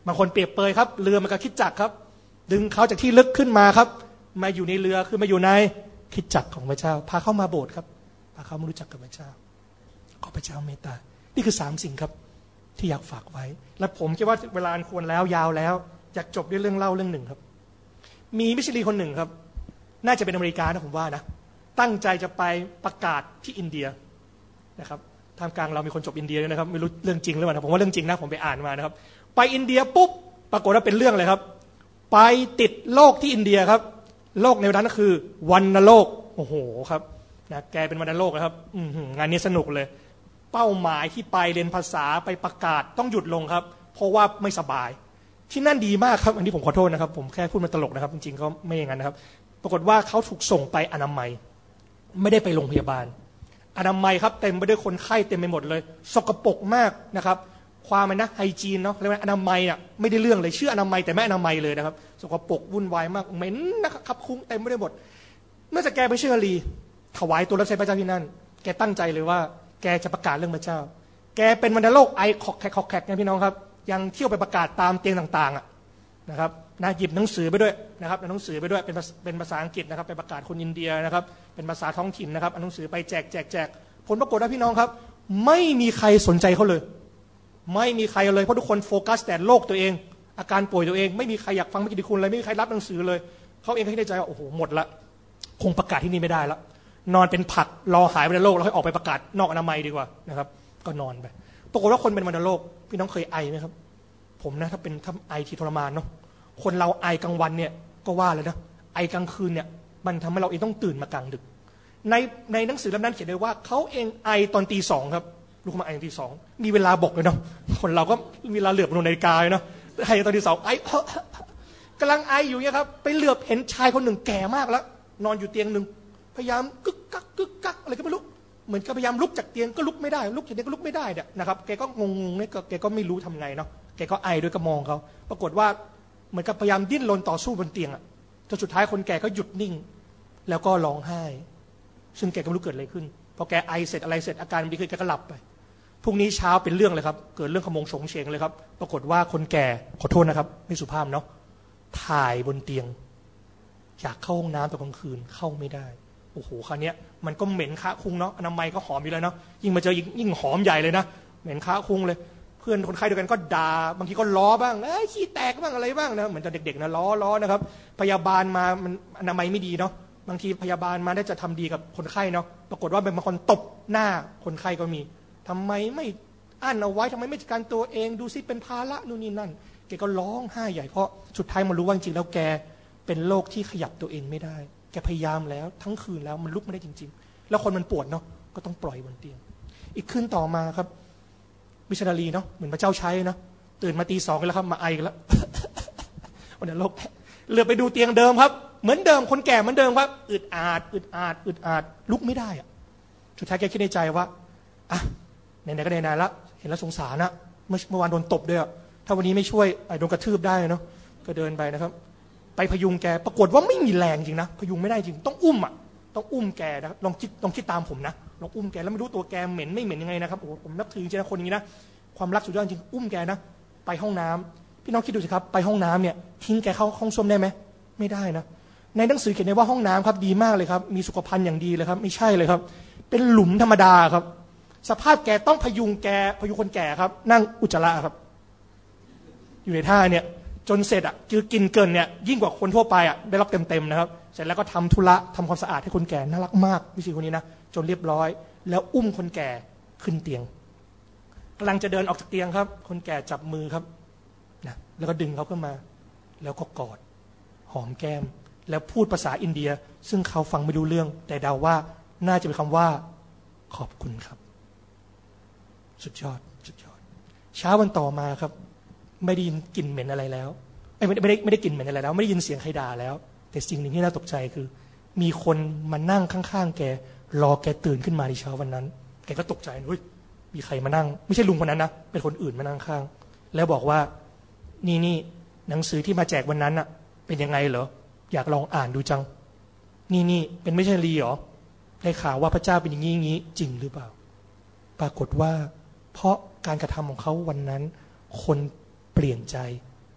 บางคนเปรียบเปรยครับเรือมันกับคริสตจักรครับดึงเขาจากที่ลึกขึ้นมาครับมาอยู่ในเรือคือมาอยู่ในคริสตจักรของพระเจ้าพาเข้ามาโบสถ์ครับพาเขามารู้จักกับพระเจ้าขอพระเจ้าเมตตานี่คือ3 สิ่งครับที่อยากฝากไว้และผมคิดว่าเวลาควรแล้วยาวแล้วอยากจบด้วยเรื่องเล่าเรื่องหนึ่งครับมีมิชลีคนหนึ่งครับน่าจะเป็นอเมริกานะผมว่านะตั้งใจจะไปประกาศที่อินเดียนะครับท่ามกลางเรามีคนจบอินเดียด้วยนะครับไม่รู้เรื่องจริงหรือเปล่าผมว่าเรื่องจริงนะผมไปอ่านมานะครับไปอินเดียปุ๊บปรากฏว่าเป็นเรื่องเลยครับไปติดโรคที่อินเดียครับโรคในวันนั้นก็คือวัณโรคโอ้โหครับนะแกเป็นวัณโรคนะครับงานนี้สนุกเลยเป้าหมายที่ไปเรียนภาษาไปประกาศต้องหยุดลงครับเพราะว่าไม่สบายที่นั่นดีมากครับอันนี้ผมขอโทษนะครับผมแค่พูดมันตลกนะครับจริงๆก็ไม่อย่างนั้นนะครับปรากฏว่าเขาถูกส่งไปอนามัยไม่ได้ไปโรงพยาบาลอนามัยครับเต็มไปด้วยคนไข้เต็มไปหมดเลยสกปรกมากนะครับความมันนะไฮจีนเนาะเรียกว่าอนามัยอ่ะไม่ได้เรื่องเลยชื่ออนามัยแต่ไม่อนามัยเลยนะครับสกปรกวุ่นวายมากเหม็นนะครับคุ้งเต็มไปหมดเมื่อจะแกไปเชื่อรีถวายตัวรับใช้พระเจ้าที่นั่นแกตั้งใจเลยว่าแกจะประกาศเรื่องพระเจ้าแกเป็นวัณโรคไอขอกแขกไงพี่น้องครับยังเที่ยวไปประกาศตามเตียงต่างๆอ่ะนะครับนะหยิบหนังสือไปด้วยนะครับหนังสือไปด้วยเป็นภาษาอังกฤษนะครับไปประกาศคนอินเดียนะครับเป็นภาษาท้องถิ่นนะครับเอาหนังสือไปแจกผลปรากฏว่าพี่น้องครับไม่มีใครสนใจเขาเลยไม่มีใครเลยเพราะทุกคนโฟกัสแต่โรคตัวเองอาการป่วยตัวเองไม่มีใครอยากฟังพระกิตติคุณเลยไม่มีใครรับหนังสือเลยเขาเองก็คิดในใจว่าโอ้โหหมดละคงประกาศที่นี่ไม่ได้ละนอนเป็นผักรอหายวัณโรคแล้วค่อยออกไปประกาศนอกอนามัยดีกว่านะครับก็นอนไปปรากฏว่าคนเป็นวัณโรคพี่น้องเคยไอไหมครับผมนะถ้าไอที่ทรมานเนาะคนเราไอกลางวันเนี่ยก็ว่าเลยนะไอกลางคืนเนี่ยมันทำให้เราเองต้องตื่นมากลางดึกในหนังสือเล่มนั้นเขียนไว้ว่าเขาเองไอตอนตี 2ครับลุกมาไอตอนตี 2มีเวลาบอกเลยเนาะคนเราก็มีเวลาเหลือบดูนาฬิกาเนาะไอตอนตี 2ไอกำลังไออยู่เนี่ยครับไปเหลือบเห็นชายคนหนึ่งแก่มากแล้วนอนอยู่เตียงหนึ่งพยายามกึกกักอะไรก็ไม่รู้เหมือนกับพยายามลุกจากเตียงก็ลุกไม่ได้ลุกจากเตียงก็ลุกไม่ได้เนี่ยนะครับแกก็งงๆเนี่ยแกก็ไม่รู้ทำไงเนาะแกก็ไอด้วยก็มองเขาปรากฏว่าเหมือนกับพยายามดิ้นรนต่อสู้บนเตียงอ่ะจนสุดท้ายคนแก่ก็หยุดนิ่งแล้วก็ร้องไห้ซึ่งแกก็ไม่รู้เกิดอะไรขึ้นพอแกไอเสร็จอะไรเสร็จอาการดีขึ้นแกก็หลับไปพรุ่งนี้เช้าเป็นเรื่องเลยครับเกิดเรื่องขโมงโฉงเฉงเลยครับปรากฏว่าคนแก่ขอโทษนะครับไม่สุภาพเนาะถ่ายบนเตียงอยากเข้าห้องน้ำตอนกลางคืนเข้าไม่ได้โอ้โหคราวนี้มันก็เหม็นค้าคุ้งเนาะอนามัยก็หอมอยู่แล้วเนาะยิ่งมาเจอยิ่งหอมใหญ่เลยนะเหม็นค้าคุ้งเลยเพื่อนคนไข้ด้วยกันก็ด่าบางทีก็ล้อบ้างขี้แตกบ้างอะไรบ้างนะเหมือนตอนเด็กๆนะล้อนะครับพยาบาลมามันอนามัยไม่ดีเนาะบางทีพยาบาลมาได้จะทำดีกับคนไข้เนาะปรากฏว่าเป็นบางคนตบหน้าคนไข้ก็มีทำไมไม่อั้นเอาไว้ทำไมไม่จัดการตัวเองดูซิเป็นภาระนู่นนี่นั่นแกก็ร้องไห้ใหญ่เพราะสุดท้ายมารู้ว่าจริงๆแล้วแกเป็นโรคที่ขยับตัวเองไม่ได้แกพยายามแล้วทั้งคืนแล้วมันลุกไม่ได้จริงๆแล้วคนมันปวดเนาะก็ต้องปล่อยบนเตียงอีกคืนต่อมาครับมิชนารีเนาะเหมือนพระเจ้าใช้นะตื่นมาตี 2กันแล้วครับมาไอกันแล้ววันนี้โรคเลือไปดูเตียงเดิมครับเหมือนเดิมคนแก่เหมือนเดิมครับอึดอาดลุกไม่ได้อะสุดท้ายแกคิดในใจว่าอ่ะไหนๆก็ไหนๆแล้วเห็นแล้วสงสารนะเมื่อวานโดนตบด้วยถ้าวันนี้ไม่ช่วยโดนกระทืบได้เนาะก็เดินไปนะครับไปพยุงแกปรากฏว่าไม่มีแรงจริงนะพยุงไม่ได้จริงต้องอุ้มแกนะลองคิดตามผมนะลองอุ้มแกแล้วไม่รู้ตัวแกเหม็นไม่เหม็นยังไงนะครับโอ้ผมนับถือจริงนะคนอย่างนี้นะความรักสุดยอดจริงอุ้มแกนะไปห้องน้ำพี่น้องคิดดูสิครับไปห้องน้ำเนี่ยทิ้งแกเข้าห้องส้วมได้ไหมไม่ได้นะในหนังสือเขียนไว้ว่าห้องน้ำครับดีมากเลยครับมีสุขภัณฑ์อย่างดีเลยครับไม่ใช่เลยครับเป็นหลุมธรรมดาครับสภาพแกต้องพยุงคนแก่ครับนั่งอุจจาระครับอยู่ในท่าเนี่ยจนเสร็จคือกินเกินเนี่ยยิ่งกว่าคนทั่วไปได้รับเต็มๆนะครับเสร็จแล้วก็ทำธุระทำความสะอาดให้คนแก่น่ารักมากวิธีคนนี้นะจนเรียบร้อยแล้วอุ้มคนแก่ขึ้นเตียงกำลังจะเดินออกจากเตียงครับคนแก่จับมือครับนะแล้วก็ดึงเขาขึ้นมาแล้วก็กอดหอมแก้มแล้วพูดภาษาอินเดียซึ่งเขาฟังไม่รู้เรื่องแต่เดาว่าน่าจะเป็นคำว่าขอบคุณครับสุดยอดเช้าวันต่อมาครับไม่ได้ยินกลิ่นเหม็นอะไรแล้วไม่ได้กลิ่นเหม็นอะไรแล้วไม่ได้ยินเสียงใครด่าแล้วแต่สิ่งหนึ่งที่น่าตกใจคือมีคนมานั่งข้างๆแกรอแกตื่นขึ้นมาในเช้าวันนั้นแกก็ตกใจเฮ้ยมีใครมานั่งไม่ใช่ลุงคนนั้นนะเป็นคนอื่นมานั่งข้างแล้วบอกว่านี่หนังสือที่มาแจกวันนั้นเป็นยังไงเหรออยากลองอ่านดูจังนี่เป็นไม่ใช่ลีเหรอได้ข่าวว่าพระเจ้าเป็นอย่างนี้จริงหรือเปล่าปรากฏว่าเพราะการกระทำของเขาวันนั้นคนเปลี่ยนใจ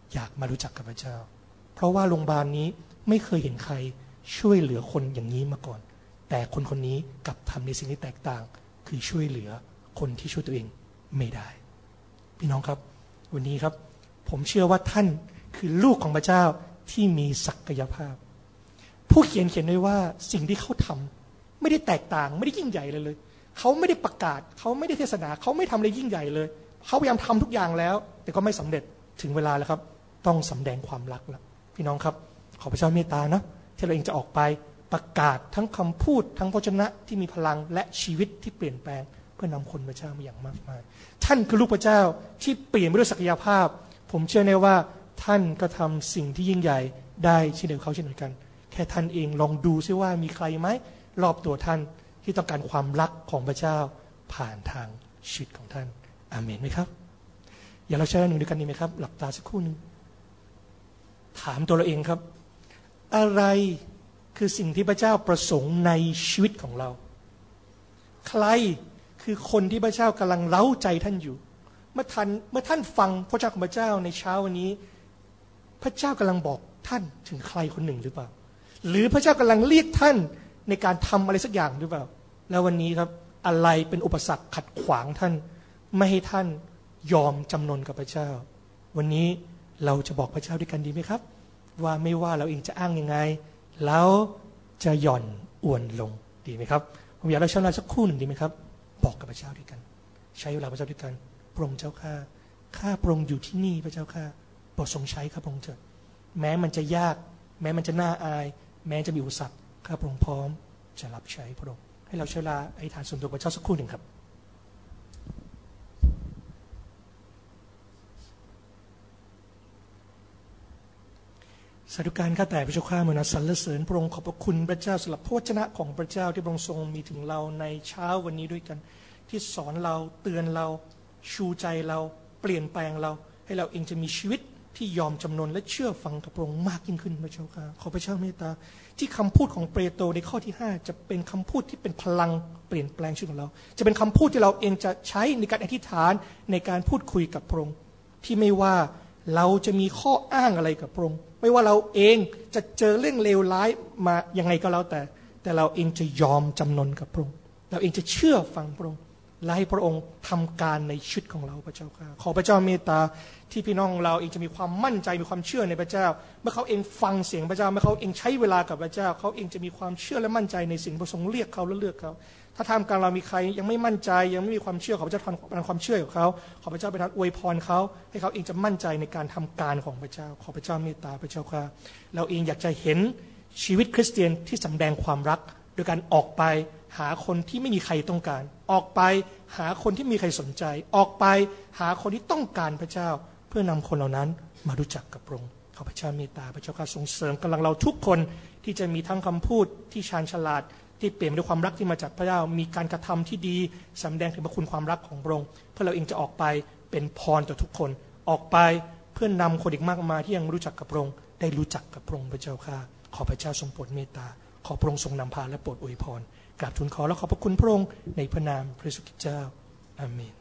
อยากมารู้จักกับพระเจ้าเพราะว่าโรงพยาบาลนี้ไม่เคยเห็นใครช่วยเหลือคนอย่างนี้มาก่อนแต่คนคนนี้กลับทำในสิ่งที่แตกต่างคือช่วยเหลือคนที่ช่วยตัวเองไม่ได้พี่น้องครับวันนี้ครับผมเชื่อว่าท่านคือลูกของพระเจ้าที่มีศักยภาพผู้เขียนไว้ว่าสิ่งที่เขาทำไม่ได้แตกต่างไม่ได้ยิ่งใหญ่เลยเขาไม่ได้ประกาศเขาไม่ได้เทศนาเขาไม่ทำอะไรยิ่งใหญ่เลยเขาพยายามทำทุกอย่างแล้วแต่ก็ไม่สำเร็จถึงเวลาแล้วครับต้องสำแดงความรักแล้วพี่น้องครับขอพระเจ้าเมตตานะที่เราเองจะออกไปประกาศทั้งคำพูดทั้งพระชนะที่มีพลังและชีวิตที่เปลี่ยนแปลงเพื่อนำคนพระเจ้ามาอย่างมากมายท่านคือลูกพระเจ้าที่เปลี่ยนไปด้วยศักยภาพผมเชื่อแน่ว่าท่านก็ทำสิ่งที่ยิ่งใหญ่ได้เช่นเดียวเขาเช่นเดียวกันแค่ท่านเองลองดูซิว่ามีใครไหมรอบตัวท่านที่ต้องการความรักของพระเจ้าผ่านทางชีวิตของท่านอาเมนไหมครับอย่าเราใช้หนึ่งด้วยกันดีไหมครับหลับตาสักครู่หนึ่งถามตัวเราเองครับอะไรคือสิ่งที่พระเจ้าประสงค์ในชีวิตของเราใครคือคนที่พระเจ้ากำลังเร้าใจท่านอยู่เมื่อท่านฟังพระเจ้าของพระเจ้าในเช้าวันนี้พระเจ้ากำลังบอกท่านถึงใครคนหนึ่งหรือเปล่าหรือพระเจ้ากำลังเรียกท่านในการทำอะไรสักอย่างหรือเปล่าแล้ววันนี้ครับอะไรเป็นอุปสรรคขัดขวางท่านไม่ให้ท่านยอมจำนนกับพระเจ้าวันนี้เราจะบอกพระเจ้าด้วยกันดีไหมครับว่าไม่ว่าเราเองจะอ้างยังไงแล้วจะหย่อนอวนลงดีไหมครับผมอยากเราใช้เวลาสักครู่หนึ่งดีไหมครับบอกกับพระเจ้าด้วยกันใช้เวลาพระเจ้าด้วยกันพระองค์เจ้าข้าพระองค์อยู่ที่นี่พระเจ้าข้าโปรดทรงใช้ข้าพระองค์เถิดแม้มันจะยากแม้มันจะน่าอายแม้จะมีอุปสรรคข้าพระองค์พร้อมจะรับใช้พระองค์ให้เราใช้เวลาอธิษฐานส่วนตัวพระเจ้าสักครู่หนึ่งครับสาธุการข้าแต่พระเจ้าข้าเมื่อนัสสรรเสริญพระองค์ขอบพระคุณพระเจ้าสำหรับพระวจนะของพระเจ้าที่พระองค์ทรงมีถึงเราในเช้าวันนี้ด้วยกันที่สอนเราเตือนเราชูใจเราเปลี่ยนแปลงเราให้เราเองจะมีชีวิตที่ยอมจำนนและเชื่อฟังกับพระองค์มากยิ่งขึ้นพระเจ้าข้าขอพระเจ้าเมตตาที่คำพูดของเปโตรในข้อที่5จะเป็นคำพูดที่เป็นพลังเปลี่ยนแปลงชีวิตของเราจะเป็นคำพูดที่เราเองจะใช้ในการอธิษฐานในการพูดคุยกับพระองค์ที่ไม่ว่าเราจะมีข้ออ้างอะไรกับพระองค์ไม่ว่าเราเองจะเจอเรื่องเลวร้ายมายังไงก็แล้วแต่เราเองจะยอมจำนนกับพระองค์เราเองจะเชื่อฟังพระองค์และให้พระองค์ทำการในชีวิตของเราพระเจ้าข้าขอพระเจ้าเมตตาที่พี่น้องเราเองจะมีความมั่นใจมีความเชื่อในพระเจ้าเมื่อเขาเองฟังเสียงพระเจ้าเมื่อเขาเองใช้เวลากับพระเจ้าเขาเองจะมีความเชื่อและมั่นใจในสิ่งพระทรงเรียกเขาและเลือกเขาถ้าท่ามกลางเรามีใครยังไม่มั่นใจยังไม่มีความเชื่อขอพระเจ้าประทานความเชื่อกับเขาขอพระเจ้าประทานอวยพรเขาให้เขาเองจะมั่นใจในการทำการของพระเจ้าขอพระเจ้าเมตตาพระเจ้าข้าเราเองอยากจะเห็นชีวิตคริสเตียนที่สำแดงความรักโดยการออกไปหาคนที่ไม่มีใครต้องการออกไปหาคนที่มีใครสนใจออกไปหาคนที่ต้องการพระเจ้าเพื่อนำคนเหล่านั้นมารู้จักกับพระองค์ขอพระเจ้าเมตตาพระเจ้าข้าทรงเสริมกำลังเราทุกคนที่จะมีทั้งคำพูดที่ชาญฉลาดที่เปลี่ยนด้วยความรักที่มาจากพระเจ้ามีการกระทำที่ดีสำแดงถึงพระคุณความรักของพระองค์เพื่อเราเองจะออกไปเป็นพรต่อทุกคนออกไปเพื่อนำคนอีกมากมายที่ยังรู้จักกับพระองค์ได้รู้จักกับพระองค์พระเจ้าข้าขอพระเจ้าทรงโปรดเมตตาขอพระองค์ทรงนำพาและโปรดอวยพรกราบทูลขอและขอบพระคุณพระองค์ในพระนามพระเยซูคริสต์เจ้าอาเมน